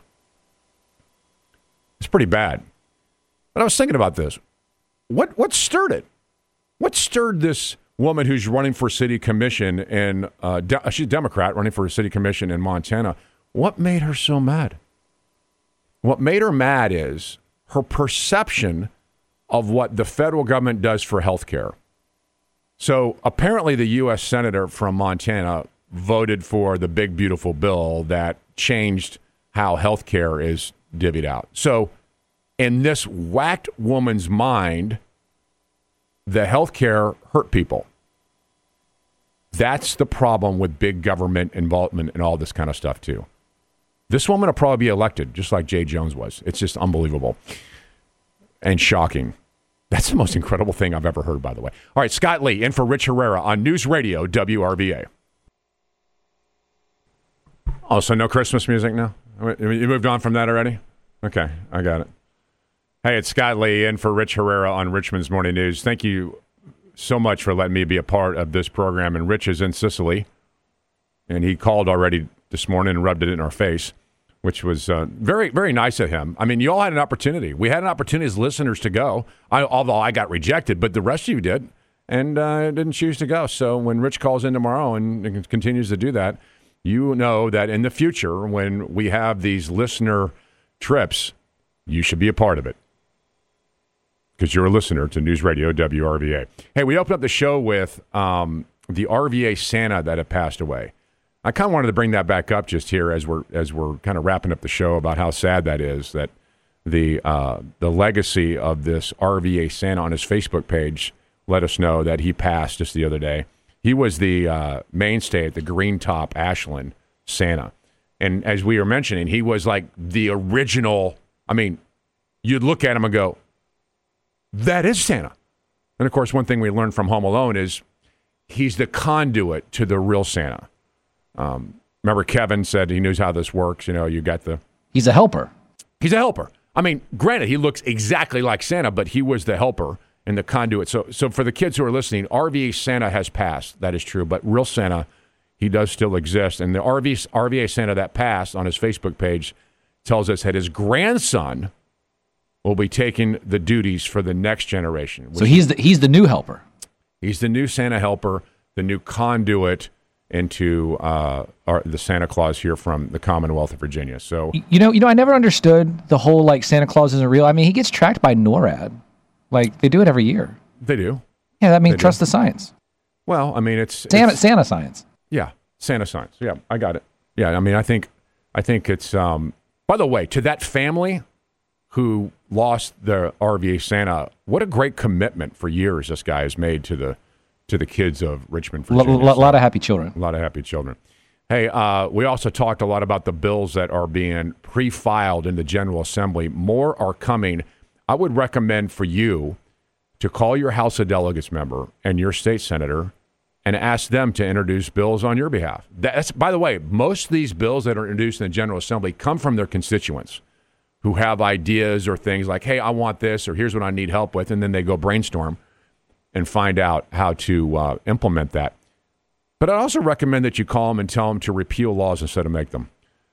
It's pretty bad. But I was thinking about this. What what stirred it? What stirred this woman who's running for city commission in, uh, de- she's a Democrat running for a city commission in Montana. What made her so mad? What made her mad is her perception of what the federal government does for health care. So apparently the U S senator from Montana voted for the big, beautiful bill that changed how health care is divvied out. So in this whacked woman's mind, the health care hurt people. That's the problem with big government involvement and all this kind of stuff, too. This woman will probably be elected, just like Jay Jones was. It's just unbelievable and shocking. That's the most incredible thing I've ever heard, by the way. All right, Scott Lee in for Rich Herrera on News Radio W R V A. Oh, so no Christmas music now? You moved on from that already? Okay, I got it. Hey, it's Scott Lee in for Rich Herrera on Richmond's Morning News. Thank you so much for letting me be a part of this program. And Rich is in Sicily, and he called already this morning and rubbed it in our face, which was uh, very, very nice of him. I mean, you all had an opportunity. We had an opportunity as listeners to go, I, although I got rejected, but the rest of you did, and uh, didn't choose to go. So when Rich calls in tomorrow and, and continues to do that, you know that in the future, when we have these listener trips, you should be a part of it, because you're a listener to News Radio W R V A. Hey, we opened up the show with um, the R V A Santa that had passed away. I kind of wanted to bring that back up just here as we're as we're kind of wrapping up the show about how sad that is, that the uh, the legacy of this R V A Santa on his Facebook page let us know that he passed just the other day. He was the uh, mainstay at the Green Top Ashland Santa. And as we were mentioning, he was like the original. I mean, you'd look at him and go, that is Santa. And, of course, one thing we learned from Home Alone is he's the conduit to the real Santa. Um, remember Kevin said he knows how this works. You know, you got the... He's a helper. He's a helper. I mean, granted, he looks exactly like Santa, but he was the helper and the conduit. So so for the kids who are listening, R V A Santa has passed. That is true. But real Santa, he does still exist. And the R V, R V A Santa that passed on his Facebook page tells us that his grandson will be taking the duties for the next generation. So he's the, he's the new helper. He's the new Santa helper, the new conduit into uh, our, the Santa Claus here from the Commonwealth of Virginia. So you know, you know, I never understood the whole like Santa Claus isn't real. I mean, he gets tracked by NORAD. Like they do it every year. They do. Yeah, that means They do. trust the science. Well, I mean, it's Santa, it's- Santa science. Yeah, Santa science. Yeah, I got it. Yeah, I mean, I think, I think it's. Um, by the way, to that family who lost their R V A Santa, what a great commitment for years this guy has made to the to the kids of Richmond, A Virginia. lot, lot of happy children. A lot of happy children. Hey, uh, we also talked a lot about the bills that are being pre-filed in the General Assembly. More are coming. I would recommend for you to call your House of Delegates member and your state senator and ask them to introduce bills on your behalf. That's, by the way, most of these bills that are introduced in the General Assembly come from their constituents who have ideas or things like, hey, I want this, or here's what I need help with, and then they go brainstorm and find out how to uh, implement that. But I'd also recommend that you call them and tell them to repeal laws instead of make them.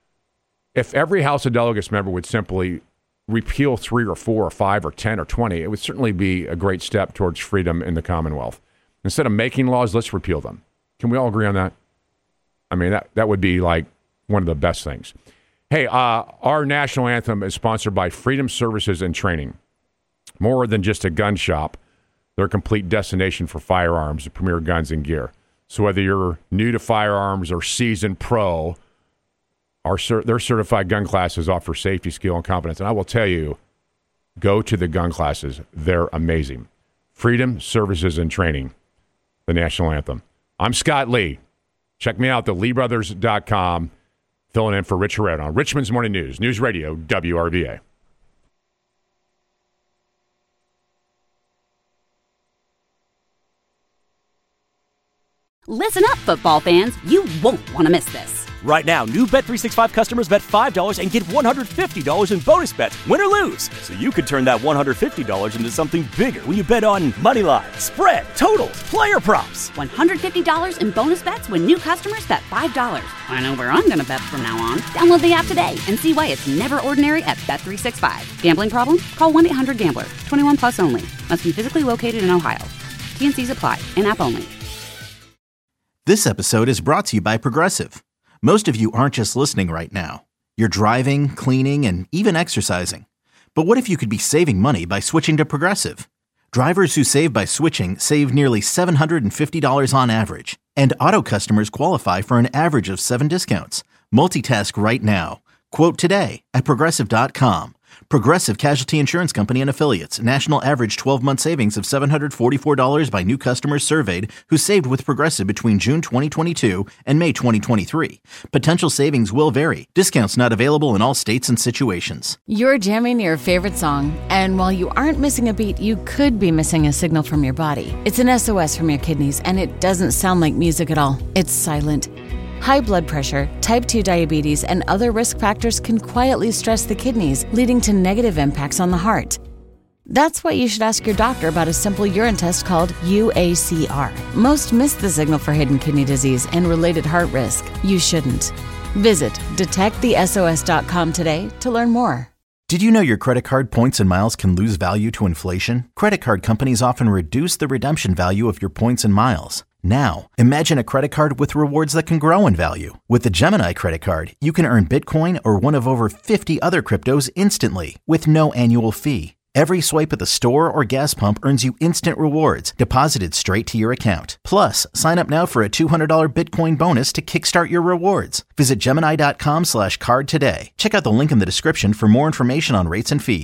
If every House of Delegates member would simply repeal three or four or five or ten or twenty, it would certainly be a great step towards freedom in the Commonwealth. Instead of making laws, let's repeal them. Can we all agree on that? I mean, that, that would be like one of the best things. Hey, uh, our national anthem is sponsored by Freedom Services and Training. More than just a gun shop, they're a complete destination for firearms, the premier guns and gear. So whether you're new to firearms or seasoned pro, our cer- their certified gun classes offer safety, skill, and competence. And I will tell you, go to the gun classes. They're amazing. Freedom Services and Training, the national anthem. I'm Scott Lee. Check me out, the lee brothers dot com. Filling in for Rich Herrera on Richmond's Morning News, News Radio, W R V A. Listen up, football fans. You won't want to miss this. Right now, new Bet three sixty-five customers bet five dollars and get one hundred fifty dollars in bonus bets, win or lose. So you could turn that one hundred fifty dollars into something bigger when you bet on money line, spread, totals, player props. one hundred fifty dollars in bonus bets when new customers bet five dollars. I know where I'm going to bet from now on. Download the app today and see why it's never ordinary at Bet three sixty-five. Gambling problem? Call one eight hundred gambler. twenty-one plus only. Must be physically located in Ohio. T N Cs apply. In-app only. This episode is brought to you by Progressive. Most of you aren't just listening right now. You're driving, cleaning, and even exercising. But what if you could be saving money by switching to Progressive? Drivers who save by switching save nearly seven hundred fifty dollars on average. And auto customers qualify for an average of seven discounts. Multitask right now. Quote today at Progressive dot com. Progressive Casualty Insurance Company and Affiliates. National average twelve-month savings of seven hundred forty-four dollars by new customers surveyed who saved with Progressive between June twenty twenty-two and May twenty twenty-three. Potential savings will vary. Discounts not available in all states and situations. You're jamming your favorite song, and while you aren't missing a beat, you could be missing a signal from your body. It's an S O S from your kidneys, and it doesn't sound like music at all. It's silent. High blood pressure, type two diabetes, and other risk factors can quietly stress the kidneys, leading to negative impacts on the heart. That's why you should ask your doctor about a simple urine test called U A C R. Most miss the signal for hidden kidney disease and related heart risk. You shouldn't. Visit detect the S O S dot com today to learn more. Did you know your credit card points and miles can lose value to inflation? Credit card companies often reduce the redemption value of your points and miles. Now, imagine a credit card with rewards that can grow in value. With the Gemini credit card, you can earn Bitcoin or one of over fifty other cryptos instantly with no annual fee. Every swipe at the store or gas pump earns you instant rewards deposited straight to your account. Plus, sign up now for a two hundred dollars Bitcoin bonus to kickstart your rewards. Visit Gemini dot com slash card today. Check out the link in the description for more information on rates and fees.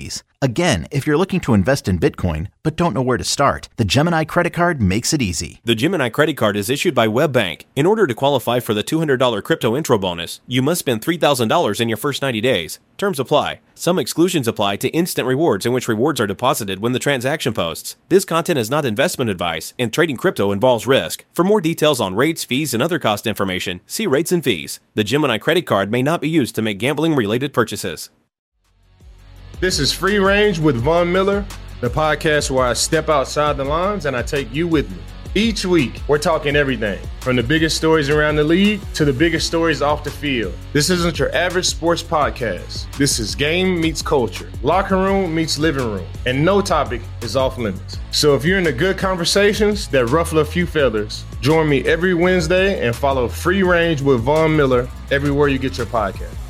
Again, if you're looking to invest in Bitcoin but don't know where to start, the Gemini credit card makes it easy. The Gemini credit card is issued by WebBank. In order to qualify for the two hundred dollars crypto intro bonus, you must spend three thousand dollars in your first ninety days. Terms apply. Some exclusions apply to instant rewards, in which rewards are deposited when the transaction posts. This content is not investment advice, and trading crypto involves risk. For more details on rates, fees, and other cost information, see rates and fees. The Gemini credit card may not be used to make gambling-related purchases. This is Free Range with Von Miller, the podcast where I step outside the lines and I take you with me. Each week, we're talking everything from the biggest stories around the league to the biggest stories off the field. This isn't your average sports podcast. This is game meets culture, locker room meets living room, and no topic is off limits. So if you're into good conversations that ruffle a few feathers, join me every Wednesday and follow Free Range with Von Miller everywhere you get your podcast.